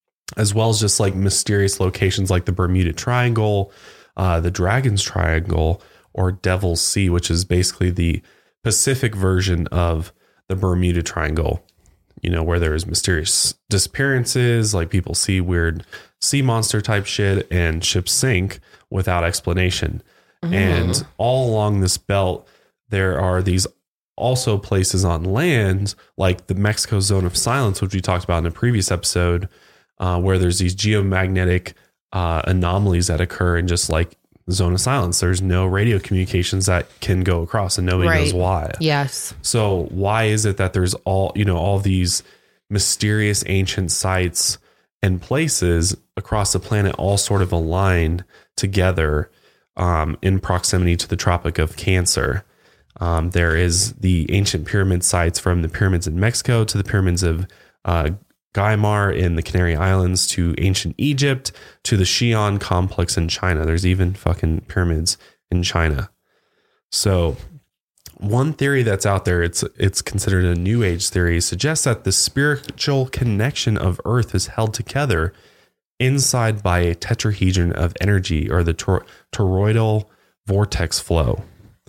as well as just like mysterious locations like the Bermuda Triangle, uh, the Dragon's Triangle, or Devil's Sea, which is basically the Pacific version of the Bermuda Triangle, you know, where there's mysterious disappearances, like people see weird sea monster type shit and ships sink without explanation. Mhm. And all along this belt, there are these also places on land, like the Mexico Zone of Silence, which we talked about in a previous episode, Uh, where there's these geomagnetic uh, anomalies that occur in just like zone of silence. There's no radio communications that can go across, and nobody Right. knows why. Yes. So why is it that there's all, you know, all these mysterious ancient sites and places across the planet all sort of aligned together um, in proximity to the Tropic of Cancer? Um, there is the ancient pyramid sites, from the pyramids in Mexico to the pyramids of uh, Guaymar in the Canary Islands to ancient Egypt to the Xi'an complex in China. There's even fucking pyramids in China. So one theory that's out there, it's it's considered a New Age theory, suggests that the spiritual connection of Earth is held together inside by a tetrahedron of energy, or the tor- toroidal vortex flow.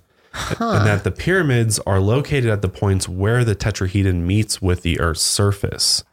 And that the pyramids are located at the points where the tetrahedron meets with the Earth's surface.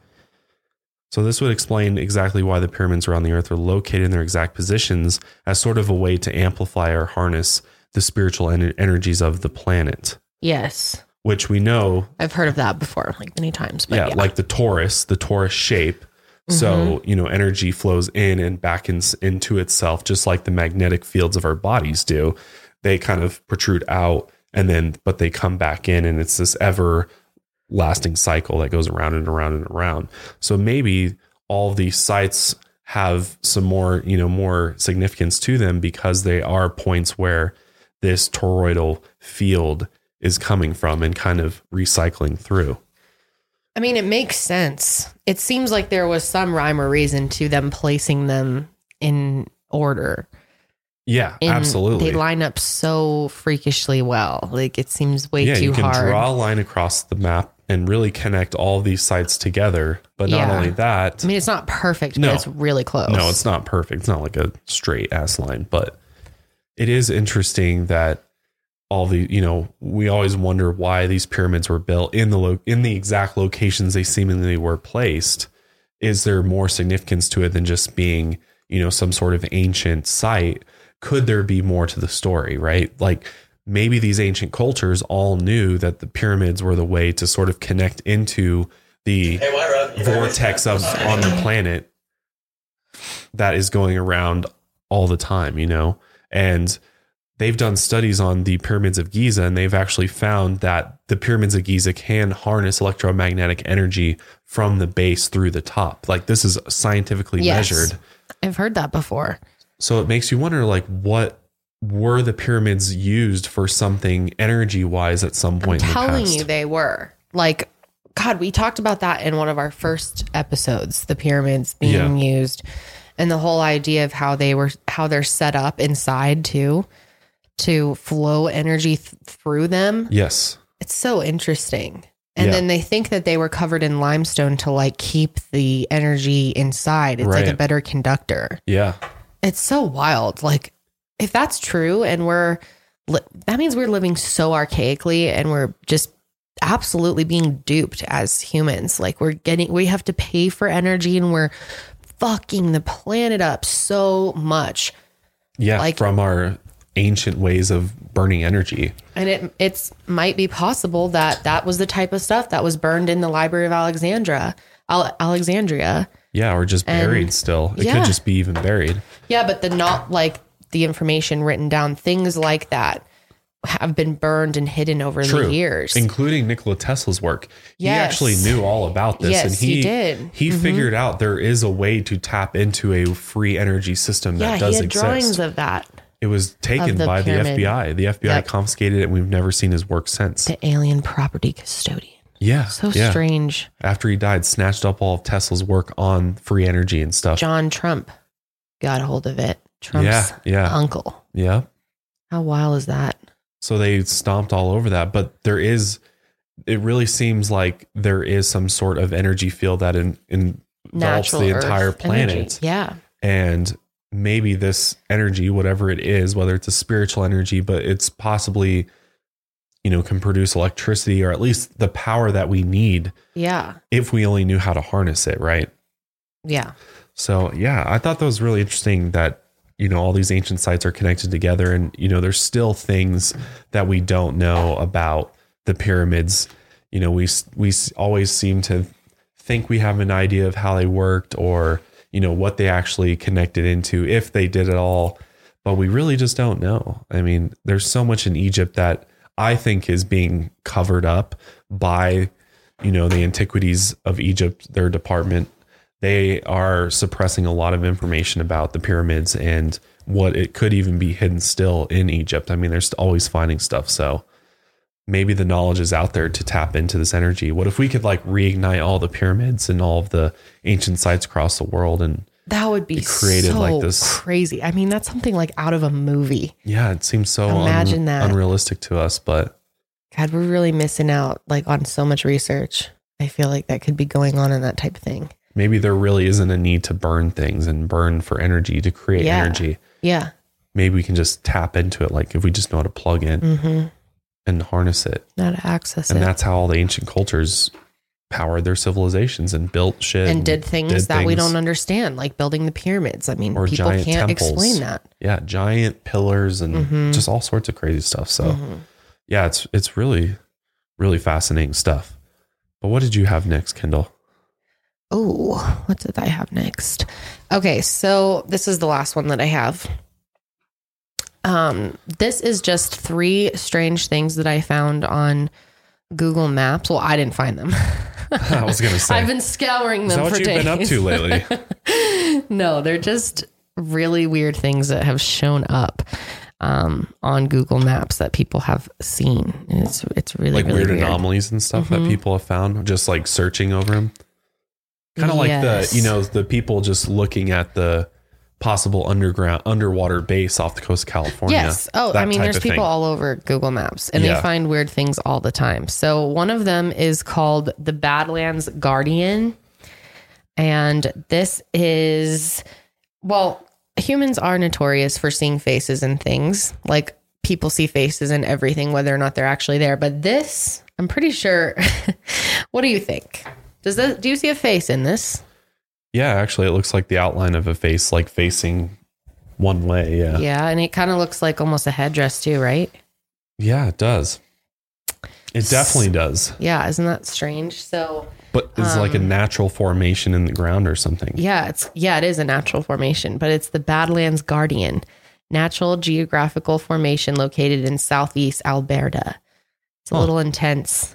So this would explain exactly why the pyramids around the Earth are located in their exact positions, as sort of a way to amplify or harness the spiritual en- energies of the planet, Yes. which we know, I've heard of that before, like many times. But yeah, yeah, like the torus, the torus shape. So, you know, energy flows in and back in, into itself, just like the magnetic fields of our bodies do. They kind of protrude out and then, but they come back in, and it's this ever lasting cycle that goes around and around and around. So maybe all of these sites have some more, you know, more significance to them because they are points where this toroidal field is coming from and kind of recycling through. I mean, it makes sense. It seems like there was some rhyme or reason to them placing them in order. Yeah, And absolutely. They line up so freakishly well. Like it seems way yeah, too you can hard. draw a line across the map and really connect all these sites together. But not Yeah. only that, I mean, it's not perfect, No. but it's really close. no, it's not perfect. It's not like a straight ass line, but it is interesting that all the, you know, we always wonder why these pyramids were built in the lo- in the exact locations they seemingly were placed. Is there more significance to it than just being, you know, some sort of ancient site? Could there be more to the story, right? Like maybe these ancient cultures all knew that the pyramids were the way to sort of connect into the vortex of on the planet that is going around all the time, you know? And they've done studies on the pyramids of Giza, and they've actually found that the pyramids of Giza can harness electromagnetic energy from the base through the top. Like this is scientifically Yes. measured. I've heard that before. So it makes you wonder, like, what were the pyramids used for something energy wise at some point in the Telling past? you they were. Like, God, we talked about that in one of our first episodes, the pyramids being Yeah. used and the whole idea of how they were, how they're set up inside too, to flow energy th- through them. Yes. It's so interesting. And Yeah. then they think that they were covered in limestone to like keep the energy inside. It's like a Right. better conductor. Yeah. It's so wild. Like if that's true and we're, li- that means we're living so archaically and we're just absolutely being duped as humans. Like we're getting, we have to pay for energy and we're fucking the planet up so much. Yeah. Like- from our ancient ways of burning energy. And it it's might be possible that that was the type of stuff that was burned in the Library of Alexandria, Al- Alexandria. Yeah. Or just And- buried still. It yeah. could just be even buried. Yeah, but the not like the information written down, things like that have been burned and hidden over True. the years. Including Nikola Tesla's work. He Yes. actually knew all about this. Yes, and he, he did. He Mhm. figured out there is a way to tap into a free energy system that yeah, does he had exist. drawings of that. It was taken of the by pyramid. the F B I. The F B I Yep. confiscated it, and we've never seen his work since. The alien property custodian. Yeah. So yeah. strange. After he died, snatched up all of Tesla's work on free energy and stuff. John Trump got a hold of it. Trump's yeah. Yeah. uncle. Yeah. How wild is that? So they stomped all over that. But there is, it really seems like there is some sort of energy field that in, in envelops Natural the Earth entire planet. energy. Yeah. And maybe this energy, whatever it is, whether it's a spiritual energy, but it's possibly, you know, can produce electricity or at least the power that we need Yeah. if we only knew how to harness it, right? Yeah. So, yeah, I thought that was really interesting that, you know, all these ancient sites are connected together and, you know, there's still things that we don't know about the pyramids. You know, we, we always seem to think we have an idea of how they worked or, you know, what they actually connected into, if they did at all, but we really just don't know. I mean, there's so much in Egypt that I think is being covered up by, you know, the Antiquities of Egypt, their department. They are suppressing a lot of information about the pyramids and what it could even be hidden still in Egypt. I mean, they're always finding stuff. So maybe the knowledge is out there to tap into this energy. What if we could like reignite all the pyramids and all of the ancient sites across the world and That would be it created so like this crazy. I mean, that's something like out of a movie. Yeah, it seems so Imagine un- that. unrealistic to us, but God, we're really missing out like on so much research. I feel like that could be going on in that type of thing. maybe there really isn't a need to burn things and burn for energy to create Yeah. energy. Yeah. Maybe we can just tap into it, like if we just know how to plug in Mm-hmm. and harness it. How to access And it. that's how all the ancient cultures powered their civilizations and built shit and did things did that we things. don't understand, like building the pyramids. I mean, Or people giant can't temples. explain that. Yeah, giant pillars and Mhm. just all sorts of crazy stuff. So Mhm. yeah, it's it's really, really fascinating stuff. But what did you have next, Kendall? Oh, what did I have next? Okay, so this is the last one that I have. Um, this is just three strange things that I found on Google Maps. Well, I didn't find them. I was gonna say, I've been scouring is them that what for you've days. been up to lately? No, they're just really weird things that have shown up um, on Google Maps that people have seen. And it's it's really like really weird, weird anomalies and stuff Mhm. that people have found just like searching over them. Kind of like Yes. the, you know, the people just looking at the possible underground underwater base off the coast of California. Yes. Oh, That I mean, type there's of people thing. all over Google Maps and Yeah. they find weird things all the time. So one of them is called the Badlands Guardian. And this is, well, humans are notorious for seeing faces and things. Like people see faces and everything, whether or not they're actually there. But this, I'm pretty sure. What do you think? Does that, do you see a face in this? Yeah, actually, it looks like the outline of a face, like facing one way. Yeah. Yeah. And it kind of looks like almost a headdress too, right? Yeah, it does. It definitely does. Yeah. Isn't that strange? So, But it's like a Um, natural formation in the ground or something. yeah, it's, yeah, it is a natural formation, but it's the Badlands Guardian, natural geographical formation located in southeast Alberta. It's a Huh. little intense.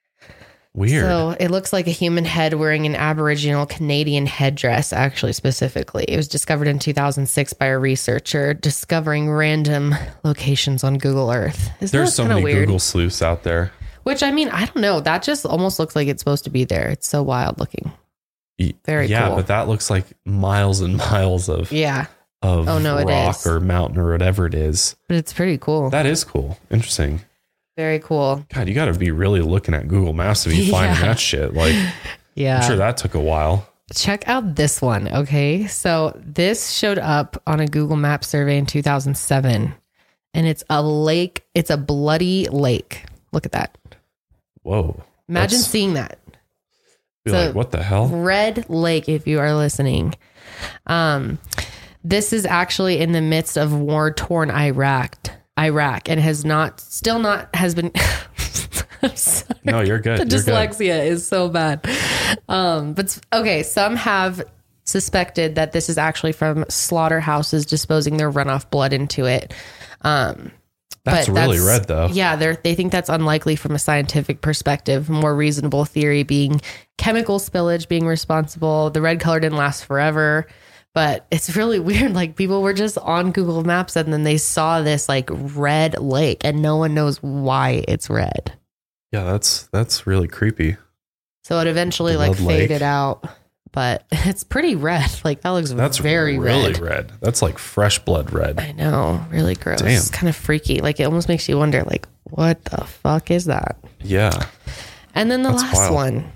Weird. So it looks like a human head wearing an Aboriginal Canadian headdress, actually, specifically. It was discovered in two thousand six by a researcher discovering random locations on Google Earth. Isn't There's that so kinda many weird? Google sleuths out there. Which, I mean, I don't know. That just almost looks like it's supposed to be there. It's so wild looking. Very yeah, cool. but that looks like miles and miles of Yeah. of Oh, no, it rock is. or mountain or whatever it is. But it's pretty cool. That is cool. Interesting. Very cool. God, you got to be really looking at Google Maps to be finding Yeah. that shit. Like, Yeah. I'm sure that took a while. Check out this one. Okay. So this showed up on a Google Maps survey in two thousand seven, and it's a lake. It's a bloody lake. Look at that. Whoa. Imagine That's- seeing that. Be So, like, what the hell? Red Lake, if you are listening. Um, this is actually in the midst of war torn Iraq, Iraq, and has not, still not, has been. I'm sorry. No, you're good. The You're good. dyslexia is so bad. Um, but okay, some have suspected that this is actually from slaughterhouses disposing their runoff blood into it. Um, That's but really red, though. Yeah, they they think that's unlikely from a scientific perspective. More reasonable theory being chemical spillage being responsible. The red color didn't last forever, but it's really weird. Like people were just on Google Maps and then they saw this like red lake, and no one knows why it's red. Yeah, that's that's really creepy. So it eventually like Blood lake. faded out, but it's pretty red. Like that looks That's very really red. red. That's like fresh blood red. I know, really gross. Damn. It's kind of freaky. Like it almost makes you wonder, like, what the fuck is that? Yeah. And then the That's last wild. one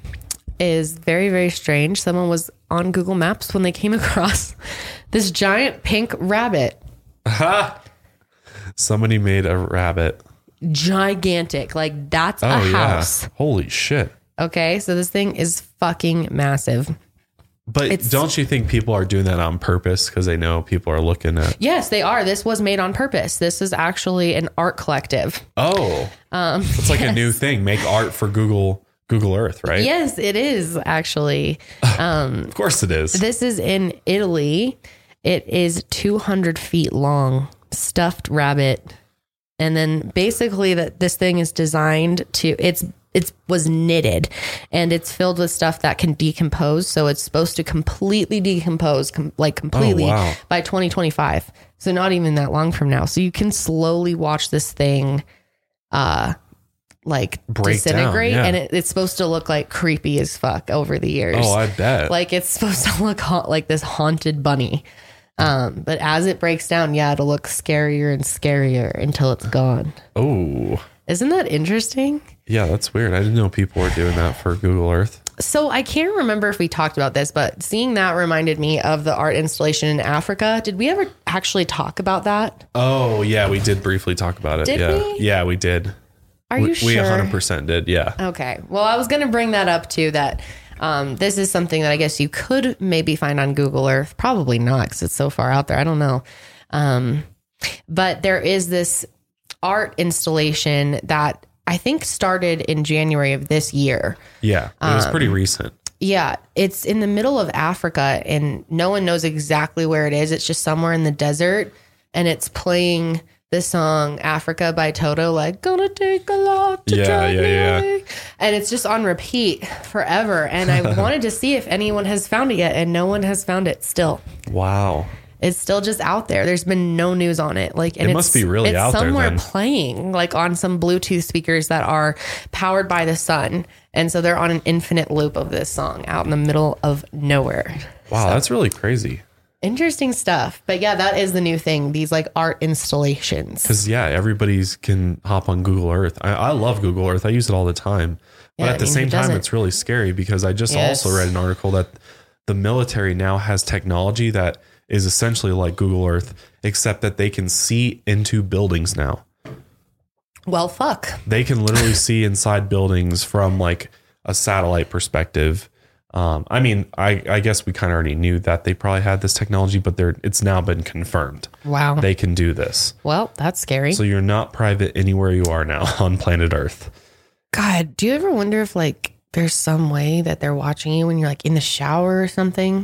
is very, very strange. Someone was on Google Maps when they came across this giant pink rabbit. Aha! Somebody made a rabbit. Gigantic. Like that's Oh, a yeah. house. Holy shit. Okay. So this thing is fucking massive. But It's- don't you think people are doing that on purpose because they know people are looking at? Yes, they are. This was made on purpose. This is actually an art collective. Oh, Um, it's like a new thing. Make art for Google Google Earth, right? Yes, it is actually. Um, Of course it is. This is in Italy. It is two hundred feet long, stuffed rabbit. And then basically that this thing is designed to, it's, it was knitted and it's filled with stuff that can decompose. So it's supposed to completely decompose, com- like completely wow. by twenty twenty-five. So not even that long from now. So you can slowly watch this thing, uh, like Break down, disintegrate, yeah. and it, it's supposed to look like creepy as fuck over the years. Oh, I bet. Like it's supposed to look ha- like this haunted bunny. Um, but as it breaks down, yeah, it'll look scarier and scarier until it's gone. Oh, Isn't that interesting? yeah, that's weird. I didn't know people were doing that for Google Earth. So I can't remember if we talked about this, but seeing that reminded me of the art installation in Africa. Did we ever actually talk about that? Oh, yeah, we did briefly talk about it. Did yeah, we? yeah, we did. Are we, you We sure? one hundred percent did. Yeah. Okay. Well, I was going to bring that up too, that um, this is something that I guess you could maybe find on Google Earth. Probably not because it's so far out there. I don't know. Um, but there is this art installation that I think started in January of this year. Yeah, it was Um, pretty recent. Yeah, it's in the middle of Africa and no one knows exactly where it is. It's just somewhere in the desert and it's playing the song Africa by Toto, like, gonna take a lot to Yeah, drive yeah, me yeah. away. And it's just on repeat forever. And I wanted to see if anyone has found it yet, and no one has found it still. Wow. It's still just out there. There's been no news on it. Like, and It it's, must be really it's out there somewhere then. playing, like on some Bluetooth speakers that are powered by the sun. And so they're on an infinite loop of this song out in the middle of nowhere. Wow, that's really crazy. Interesting stuff. But yeah, that is the new thing. These like art installations. Because yeah, everybody's can hop on Google Earth. I, I love Google Earth. I use it all the time. But Yeah, at the I mean, same who time, doesn't? it's really scary because I just Yes. also read an article that the military now has technology that is essentially like Google Earth, except that they can see into buildings now. Well, fuck. They can literally see inside buildings from like a satellite perspective. Um, I mean, I, I guess we kind of already knew that they probably had this technology, but they're it's now been confirmed. Wow. They can do this. Well, that's scary. So you're not private anywhere you are now on planet Earth. God, do you ever wonder if like there's some way that they're watching you when you're like in the shower or something?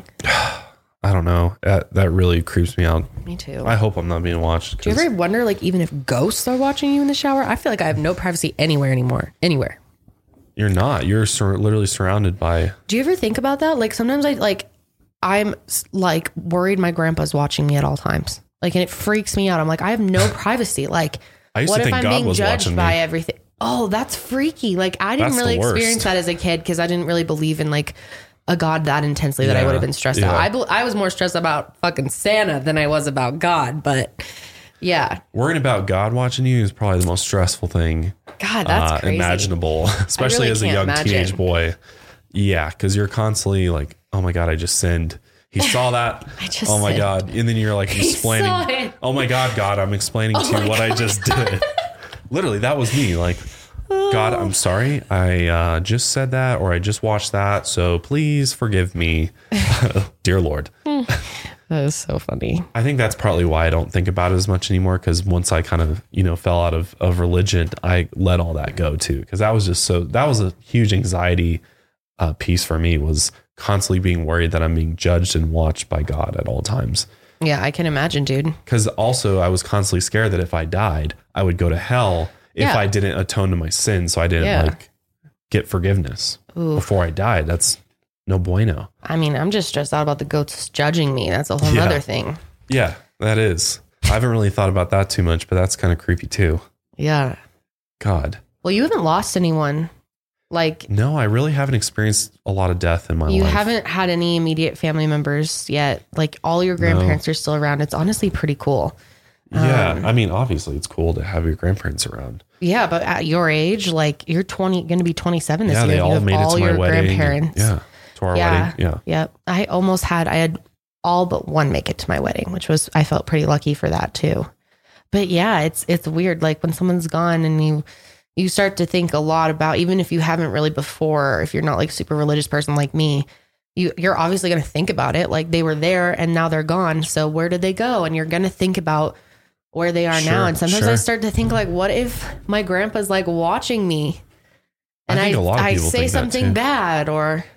I don't know. That, that really creeps me out. Me too. I hope I'm not being watched. Do you ever wonder like even if ghosts are watching you in the shower? I feel like I have no privacy anywhere anymore. Anywhere. You're not. You're sur- literally surrounded by. Do you ever think about that? Like sometimes I like I'm like worried my grandpa's watching me at all times. Like, and it freaks me out. I'm like, I have no privacy. Like, I used what to if think I'm God being was judged watching by me. everything? Oh, that's freaky. Like, I didn't That's the really worst. experience that as a kid because I didn't really believe in like a God that intensely that I Yeah, would have been stressed yeah. out. I, bel- I was more stressed about fucking Santa than I was about God. But yeah, Worrying about God watching you is probably the most stressful thing God, that's uh, crazy. imaginable, especially really as a can't young imagine. teenage boy. Yeah, because you're constantly like, oh my God, I just sinned. He saw that. I just oh my sinned. God. And then you're like He explaining, saw it. oh my God, God, I'm explaining Oh to my you what I God. just did. Literally, that was me. Like, God, I'm sorry. I uh, just said that, or I just watched that. So please forgive me, dear Lord. That is so funny. I think that's probably why I don't think about it as much anymore. Because once I kind of, you know, fell out of, of religion, I let all that go too. Because that was just so, that was a huge anxiety uh, piece for me, was constantly being worried that I'm being judged and watched by God at all times. Yeah, I can imagine, dude. Because also I was constantly scared that if I died, I would go to hell if Yeah. I didn't atone to my sins. So I didn't Yeah. like get forgiveness Ooh. before I died. That's no bueno. I mean, I'm just stressed out about the goats judging me. That's a whole Yeah. nother thing. Yeah, that is. I haven't really thought about that too much, but that's kind of creepy too. Yeah. God. Well, you haven't lost anyone. Like, No, I really haven't experienced a lot of death in my you life. haven't had any immediate family members yet. Like, all your grandparents are still around. It's honestly pretty cool. Yeah, Um, I mean, obviously it's cool to have your grandparents around. Yeah, but at your age, like, you're twenty, going to be twenty-seven this Yeah, year. they You all have made it all to my your wedding. grandparents. Yeah, to our yeah. wedding. Yeah. Yeah. I almost had, I had all but one make it to my wedding, which was, I felt pretty lucky for that too. But yeah, it's, it's weird. Like when someone's gone and you, you start to think a lot about, even if you haven't really before, if you're not like super religious person like me, you, you're obviously going to think about it. Like they were there and now they're gone. So where did they go? And you're going to think about where they are Sure, now. And sometimes sure. I start to think like, what if my grandpa's like watching me and I I, think a lot of I people say think that, something too. bad, or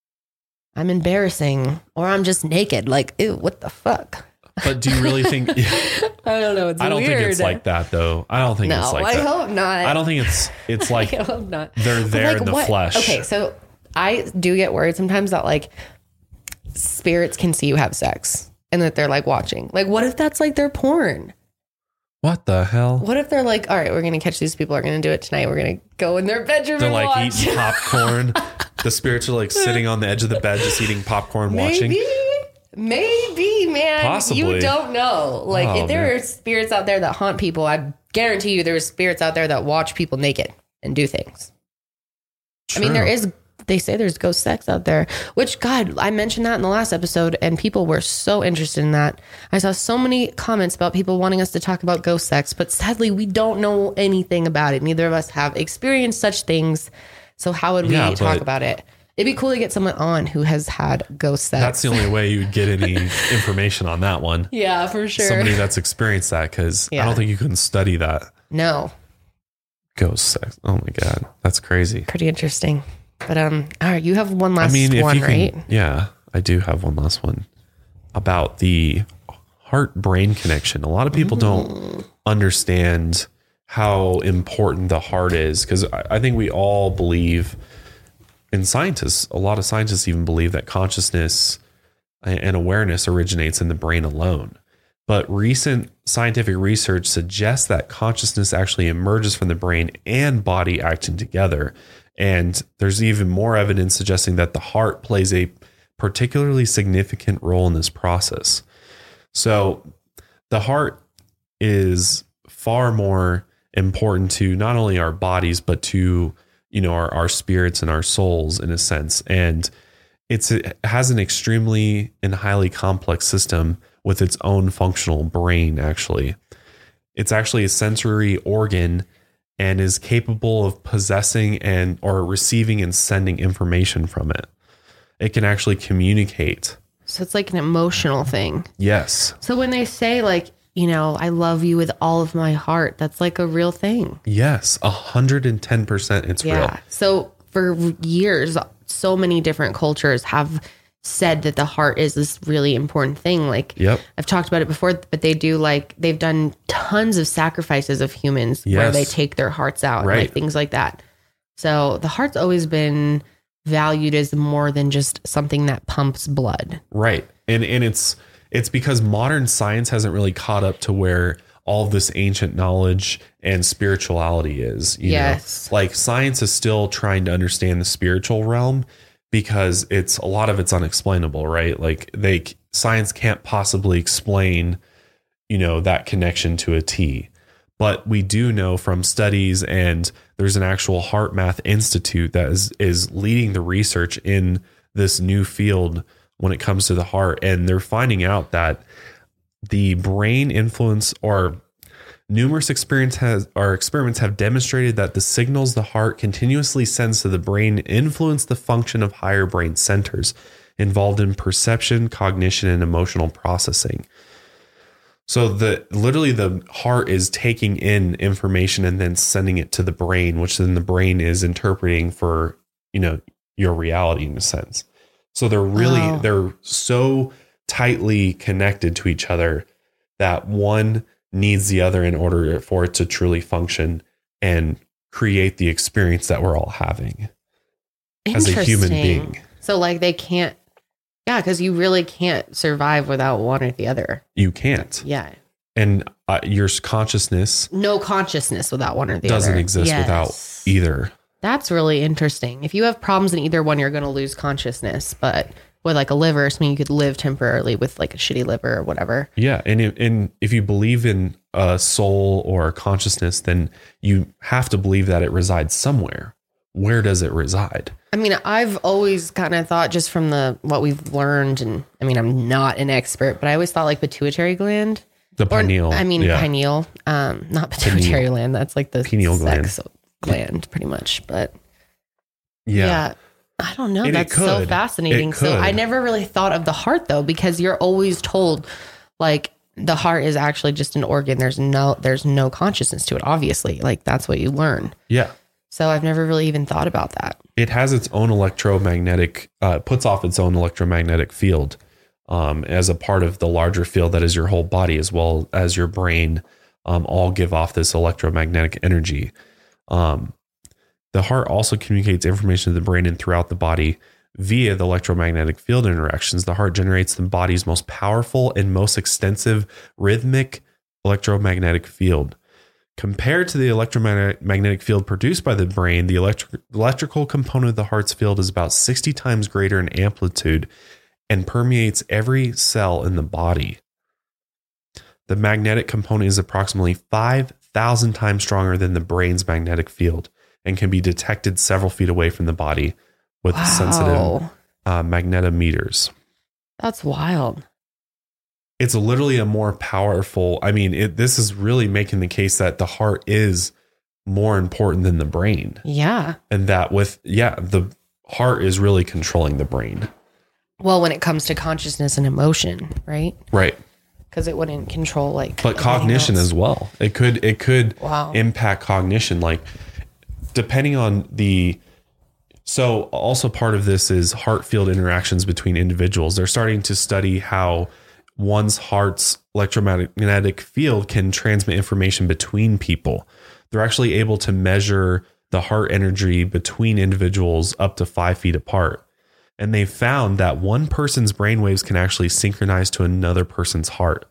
I'm embarrassing, or I'm just naked. Like, ew, what the fuck? But do you really think? I don't know. It's I don't weird. think it's like that though. I don't think No, it's like I that. hope not. I don't think it's it's like I hope not. they're But, there like, in the what- flesh. Okay, so I do get worried sometimes that like spirits can see you have sex and that they're like watching. Like, what if that's like their porn? What the hell? What if they're like, all right, we're gonna catch these people. Are gonna do it tonight. We're gonna go in their bedroom They're and like watch. eating popcorn. The spirits are like sitting on the edge of the bed, just eating popcorn, watching. Maybe, maybe, man. Possibly. You don't know. Like, Oh, if there man. are spirits out there that haunt people, I guarantee you there's spirits out there that watch people naked and do things. I mean, there True. is, they say there's ghost sex out there, which, God, I mentioned that in the last episode, and people were so interested in that. I saw so many comments about people wanting us to talk about ghost sex, but sadly, we don't know anything about it. Neither of us have experienced such things. So, how would we Yeah, talk but- about it? It'd be cool to get someone on who has had ghost sex. That's the only way you would get any information on that one. Yeah, for sure. Somebody that's experienced that, because I Yeah. don't think you can study that. No, Ghost sex. Oh my God. That's crazy. pretty interesting. But um, all right, you have one last I mean, if one, you can, right? yeah, I do have one last one about the heart brain connection. A lot of people don't understand how important the heart is, because I, I think we all believe, and scientists, a lot of scientists even believe that consciousness and awareness originates in the brain alone. But recent scientific research suggests that consciousness actually emerges from the brain and body acting together. And there's even more evidence suggesting that the heart plays a particularly significant role in this process. So the heart is far more important to not only our bodies, but to, you know, our, our spirits and our souls in a sense. And it's, it has an extremely and highly complex system with its own functional brain. Actually, it's actually a sensory organ and is capable of possessing and or receiving and sending information from it. It can actually communicate. So it's like an emotional thing. Yes. So when they say like, you know, I love you with all of my heart, that's like a real thing. Yes. A hundred and ten percent it's yeah. real. So for years, so many different cultures have said that the heart is this really important thing. Like, yep. I've talked about it before, but they do like, they've done tons of sacrifices of humans yes. where they take their hearts out, right. like things like that. So the heart's always been valued as more than just something that pumps blood. Right. And, and it's, it's because modern science hasn't really caught up to where all of this ancient knowledge and spirituality is. You yes. know? Like science is still trying to understand the spiritual realm, because it's a lot of it's unexplainable, right? Like they science can't possibly explain, you know, that connection to a T. But we do know from studies, and there's an actual HeartMath Institute that is is leading the research in this new field when it comes to the heart, and they're finding out that the brain influence or numerous experience has, or experiments have demonstrated that the signals the heart continuously sends to the brain influence the function of higher brain centers involved in perception, cognition, and emotional processing. So the literally the heart is taking in information and then sending it to the brain, which then the brain is interpreting for, you know, your reality in a sense. So they're really, oh. they're so tightly connected to each other that one needs the other in order for it to truly function and create the experience that we're all having as a human being. So like they can't, yeah, because you really can't survive without one or the other. You can't. Yeah. And uh, your consciousness. No consciousness without one or the doesn't other. Doesn't exist yes. without either. That's really interesting. If you have problems in either one, you're going to lose consciousness. But with like a liver, something you could live temporarily with like a shitty liver or whatever. Yeah. And, if, and if you believe in a soul or consciousness, then you have to believe that it resides somewhere. Where does it reside? I mean, I've always kind of thought just from the what we've learned, and I mean, I'm not an expert, but I always thought like pituitary gland. The pineal. Or, I mean, yeah. pineal, um, not pituitary pineal. gland. That's like the pineal sex gland. gland pretty much. But yeah. yeah. I don't know. And That's so fascinating. So I never really thought of the heart though, because you're always told like the heart is actually just an organ. There's no, there's no consciousness to it. Obviously, like that's what you learn. Yeah. So I've never really even thought about that. It has its own electromagnetic, uh, puts off its own electromagnetic field um, as a part of the larger field that is your whole body, as well as your brain, um, all give off this electromagnetic energy. Um, The heart also communicates information to the brain and throughout the body via the electromagnetic field interactions. The heart generates the body's most powerful and most extensive rhythmic electromagnetic field. Compared to the electromagnetic field produced by the brain, the electric, electrical component of the heart's field is about sixty times greater in amplitude and permeates every cell in the body. The magnetic component is approximately five thousand times stronger than the brain's magnetic field, and can be detected several feet away from the body with wow. sensitive uh, magnetometers. That's wild. It's literally a more powerful, I mean, it, this is really making the case that the heart is more important than the brain. Yeah. And that with, yeah, the heart is really controlling the brain. Well, when it comes to consciousness and emotion, right? Right. Because it wouldn't control like. But cognition else. as well. It could, it could wow. impact cognition. Like, depending on the, so also part of this is heart field interactions between individuals. They're starting to study how one's heart's electromagnetic field can transmit information between people. They're actually able to measure the heart energy between individuals up to five feet apart. And they found that one person's brainwaves can actually synchronize to another person's heart.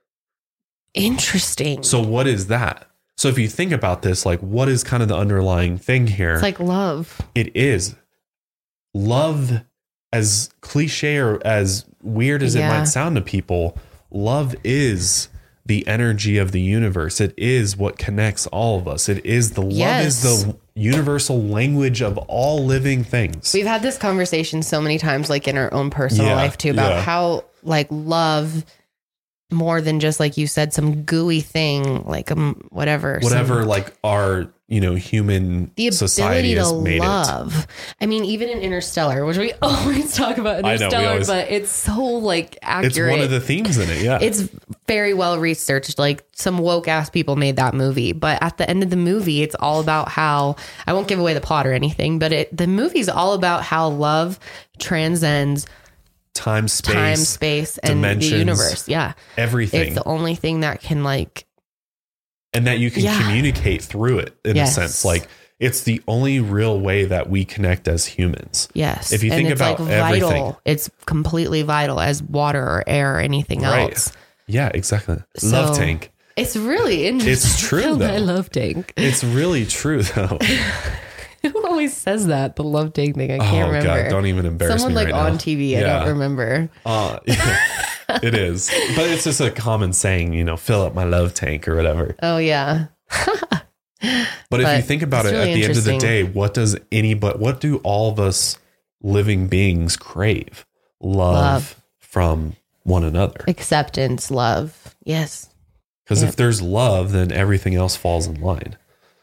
Interesting. So what is that? So if you think about this, like what is kind of the underlying thing here? It's like love. It is. Love, as cliche or as weird as Yeah. it might sound to people, love is the energy of the universe. It is what connects all of us. It is the Yes. love is the universal language of all living things. We've had this conversation so many times, like in our own personal Yeah, life too, about yeah. how like love more than just like you said, some gooey thing, like um, whatever, Whatever, some- like our, you know, human the society ability has to made it. love. I mean, even in Interstellar, which we always talk about I know, we Interstellar, always- but it's so like accurate. It's one of the themes in it. Yeah. It's very well researched. Like some woke ass people made that movie, but at the end of the movie, it's all about how, I won't give away the plot or anything, but it, the movie's all about how love transcends time, space, time, space, and dimensions, the universe. Yeah. everything. It's the only thing that can like, and that you can Yeah. communicate through it in Yes. a sense. Like it's the only real way that we connect as humans. yes. If you And think it's about like everything. vital. It's completely vital as water or air or anything Right. else. Yeah, exactly. So- Love tank. It's really interesting. It's true, Feel my though. love tank. It's really true though. Who always says that? The love tank thing. I can't Oh, God, remember. don't even embarrass Someone me like right now. on T V. I Yeah. don't remember. Uh, it is. But it's just a common saying, you know, fill up my love tank or whatever. Oh yeah. But, if But you think about it's it, really at the end of the interesting. day, what does anybody, what do all of us living beings crave? Love, Love. from one another. Acceptance, love. Yes. Because Yeah. if there's love, then everything else falls in line.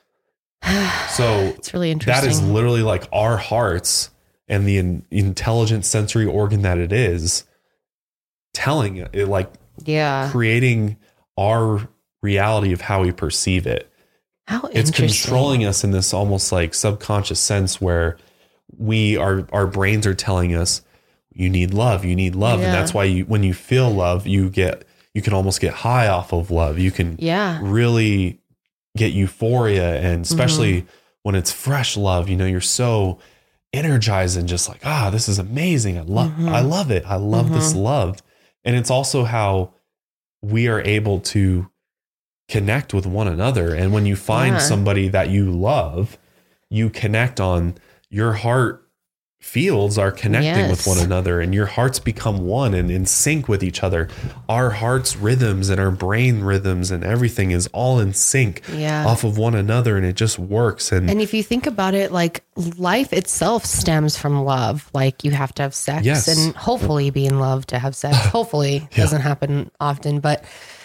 So It's really that is interesting. literally like our hearts and the in, intelligent sensory organ that it is telling it, like Yeah. creating our reality of how we perceive it. How It's interesting. controlling us in this almost like subconscious sense where we are, our brains are telling us you need love, you need love. Yeah. And that's why you, when you feel love, you get, you can almost get high off of love. You can Yeah. really get euphoria. And especially Mm-hmm. when it's fresh love, you know, you're so energized and just like, ah, this is amazing. I love, Mhm. I love it. I love this Mhm. love. And it's also how we are able to connect with one another. And when you find Yeah. somebody that you love, you connect on your heart fields are connecting with Yes. one another and your hearts become one and in sync with each other. Our heart's rhythms and our brain rhythms and everything is all in sync Yeah. off of one another, and it just works. And, And if you think about it, like life itself stems from love. Like you have to have sex Yes. and hopefully be in love to have sex. Hopefully Yeah. doesn't happen often, but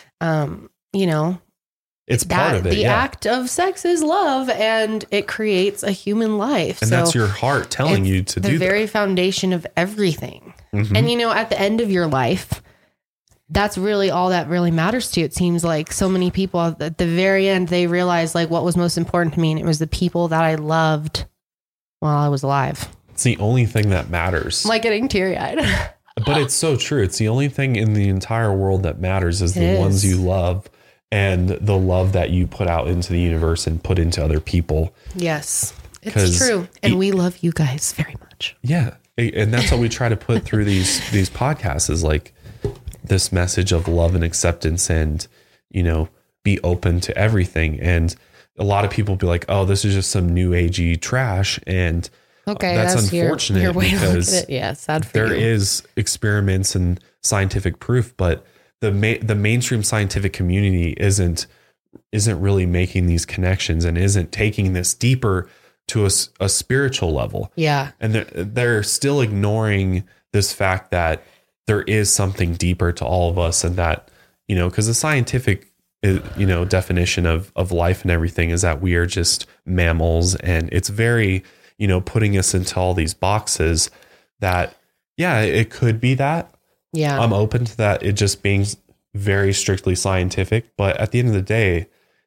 um, you know, it's part that of it. the Yeah. act of sex is love and it creates a human life. And So that's your heart telling it's you to the do very foundation of everything. Mhm. And you know, at the end of your life, that's really all that really matters to you. It seems like so many people at the very end, they realize like what was most important to me. And it was the people that I loved while I was alive. that. It's the only thing that matters. I'm like getting teary eyed. But it's so true. It's the only thing in the entire world that matters is the It ones is. you love and the love that you put out into the universe and put into other people. Yes, it's 'Cause true. And it- we love you guys very much. Yeah. And that's what we try to put through these, these podcasts is like this message of love and acceptance and, you know, be open to everything. And a lot of people be like, oh, this is just some new agey trash. And Okay, that's, that's your- unfortunate your way to look at because it. Yeah, sad for there you. is experiments and scientific proof, but the ma- the mainstream scientific community isn't isn't really making these connections and isn't taking this deeper to a, s- a spiritual level. Yeah. And they're, they're still ignoring this fact that there is something deeper to all of us, and that, you know, because the scientific, uh, you know, definition of, of life and everything is that we are just mammals, and it's very, you know, putting us into all these boxes that, yeah, it could be that. Yeah. I'm open to that. It just being very strictly scientific, but at the end of the day,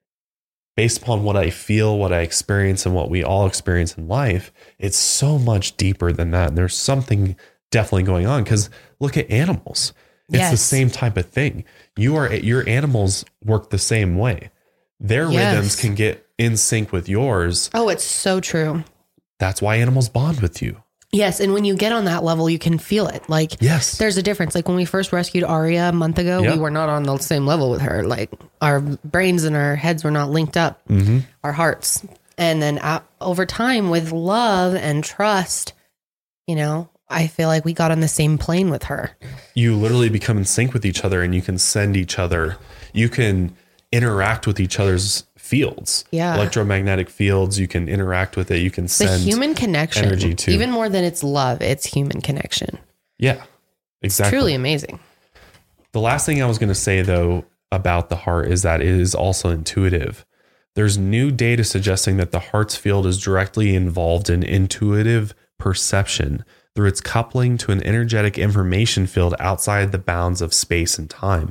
based upon what I feel, what I experience, and what we all experience in life, it's so much deeper than that. And there's something definitely going on, because look at animals. It's Yes. the same type of thing. You are, your animals work the same way. Their Yes. rhythms can get in sync with yours. Oh, it's so true. That's why animals bond with you. Yes, and when you get on that level, you can feel it. Like, yes, there's a difference. Like when we first rescued Aria a month ago, Yep. we were not on the same level with her. Like our brains and our heads were not linked up, Mm-hmm. our hearts. And then uh, over time, with love and trust, you know, I feel like we got on the same plane with her. You literally become in sync with each other, and you can send each other, you can interact with each other's fields, Yeah. electromagnetic fields. You can interact with it. You can The send human connection, energy to, even more than it's love, it's human connection. yeah, exactly. It's truly amazing. The last thing I was going to say though about the heart is that it is also intuitive. There's new data suggesting that the heart's field is directly involved in intuitive perception through its coupling to an energetic information field outside the bounds of space and time.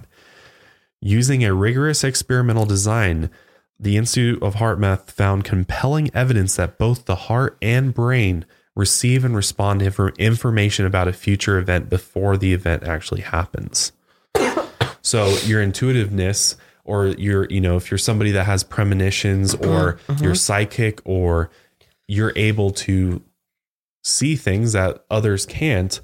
Using a rigorous experimental design, the Institute of HeartMath found compelling evidence that both the heart and brain receive and respond to infor- information about a future event before the event actually happens. So your intuitiveness, or you're, you know, if you're somebody that has premonitions, or Mhm. you're psychic, or you're able to see things that others can't,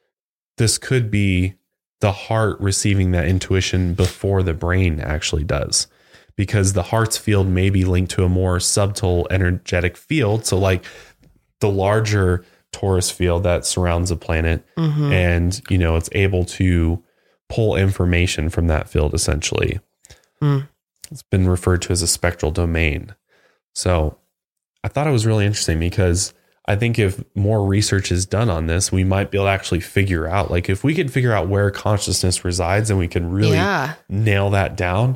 this could be the heart receiving that intuition before the brain actually does, because the heart's field may be linked to a more subtle energetic field. So like the larger torus field that surrounds the planet, Mhm. and, you know, it's able to pull information from that field essentially. Mm. It's been referred to as a spectral domain. So I thought it was really interesting, because I think if more research is done on this, we might be able to actually figure out, like if we could figure out where consciousness resides and we can really Yeah. nail that down,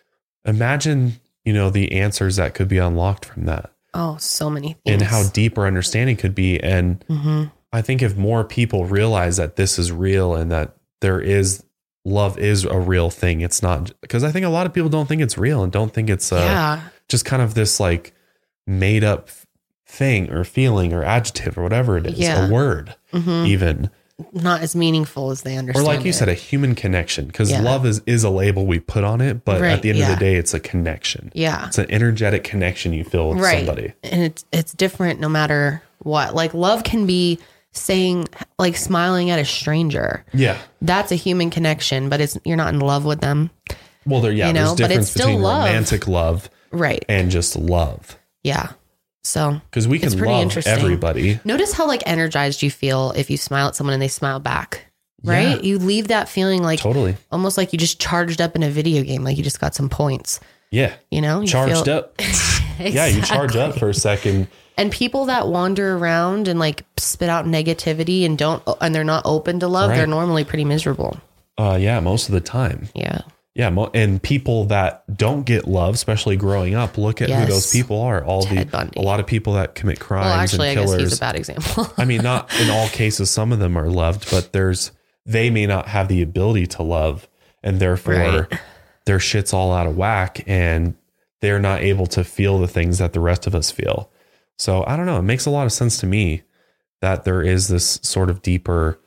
imagine, you know, the answers that could be unlocked from that, Oh, so many things. and how deep our understanding could be. And Mhm. I think if more people realize that this is real and that there is love is a real thing, it's not, because I think a lot of people don't think it's real and don't think it's uh, Yeah. just kind of this like made up thing or feeling or adjective or whatever it is, Yeah. a word, Mhm. even, Not as meaningful as they or understand. like you it. said, a human connection, because Yeah. love is, is a label we put on it, but Right, at the end yeah. of the day, it's a connection. Yeah. It's an energetic connection you feel with Right. somebody. And it's it's different no matter what. Like love can be saying, like smiling at a stranger. Yeah. That's a human connection, but it's you're not in love with them. Well, there, yeah, You know, there's but difference it's still between love. romantic love Right. and just love. Yeah. So Because we it's can pretty love interesting. everybody. Notice how like energized you feel if you smile at someone and they smile back. Right? Yeah. You leave that feeling like Totally. almost like you just charged up in a video game, like you just got some points. Yeah. You know, you Charged feel- up. Yeah, you charge up Exactly. for a second. And people that wander around and like spit out negativity and don't, and they're not open to love, Right. they're normally pretty miserable. Uh, yeah, most of the time. Yeah. Yeah. Mo- and people that don't get love, especially growing up, look at who Yes. those people are. All Ted the, Bundy. a lot of people that commit crimes Well, actually, I and guess killers. he's a bad example. I mean, not in all cases, some of them are loved, but there's, they may not have the ability to love, and therefore Right. their shit's all out of whack, and they're not able to feel the things that the rest of us feel. So I don't know. It makes a lot of sense to me that there is this sort of deeper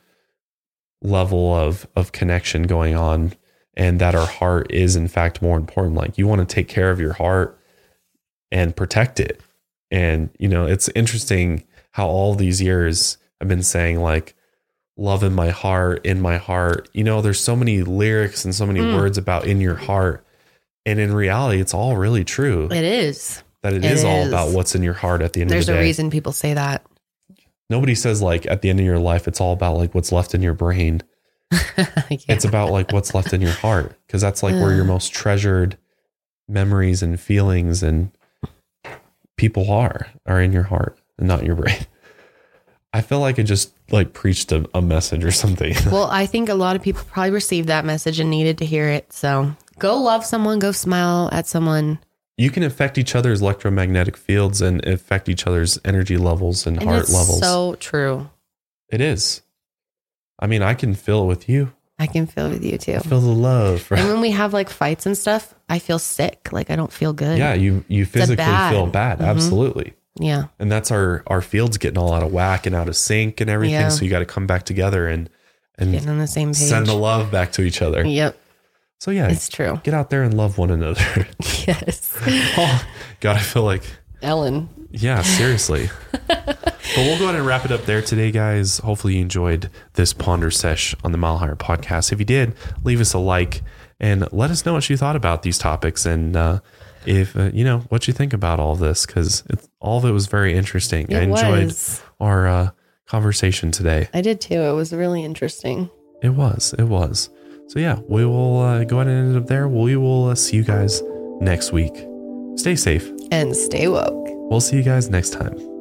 level of, of connection going on, and that our heart is in fact more important. Like you want to take care of your heart and protect it. And, you know, it's interesting how all these years I've been saying like, love in my heart, in my heart, you know, there's so many lyrics and so many Mm. words about in your heart. And in reality, it's all really true. It is. That it It is all is. about what's in your heart at the end There's of the a day. reason people say that. Nobody says like at the end of your life, it's all about like what's left in your brain. It's about like what's left in your heart, because that's like where your most treasured memories and feelings and people are, are in your heart and not your brain. I feel like I just like preached a, a message or something. Well, I think a lot of people probably received that message and needed to hear it. So go love someone, go smile at someone. You can affect each other's electromagnetic fields and affect each other's energy levels and, And heart it's levels. so true. It is. I mean, I can feel it with you. I can feel with you too. I feel the love. And when we have like fights and stuff, I feel sick. Like I don't feel good. Yeah, you you It's a physically bad. feel bad. Mhm. Absolutely. Yeah. And that's our our fields getting all out of whack and out of sync and everything. Yeah. So you got to come back together and and get on the same page. Send the love back to each other. Yep. So yeah, it's true. Get out there and love one another. Yes. Oh, God, I feel like Ellen. Yeah, seriously. But we'll go ahead and wrap it up there today, guys. Hopefully you enjoyed this Ponder Sesh on the Mile Higher podcast. If you did, leave us a like and let us know what you thought about these topics and uh, if, uh, you know, what you think about all of this, because all of it was very interesting. It I enjoyed was. our uh, conversation today. I did too. It was really interesting. It was. It was. So yeah, we will uh, go ahead and end it up there. We will uh, see you guys next week. Stay safe. And stay woke. We'll see you guys next time.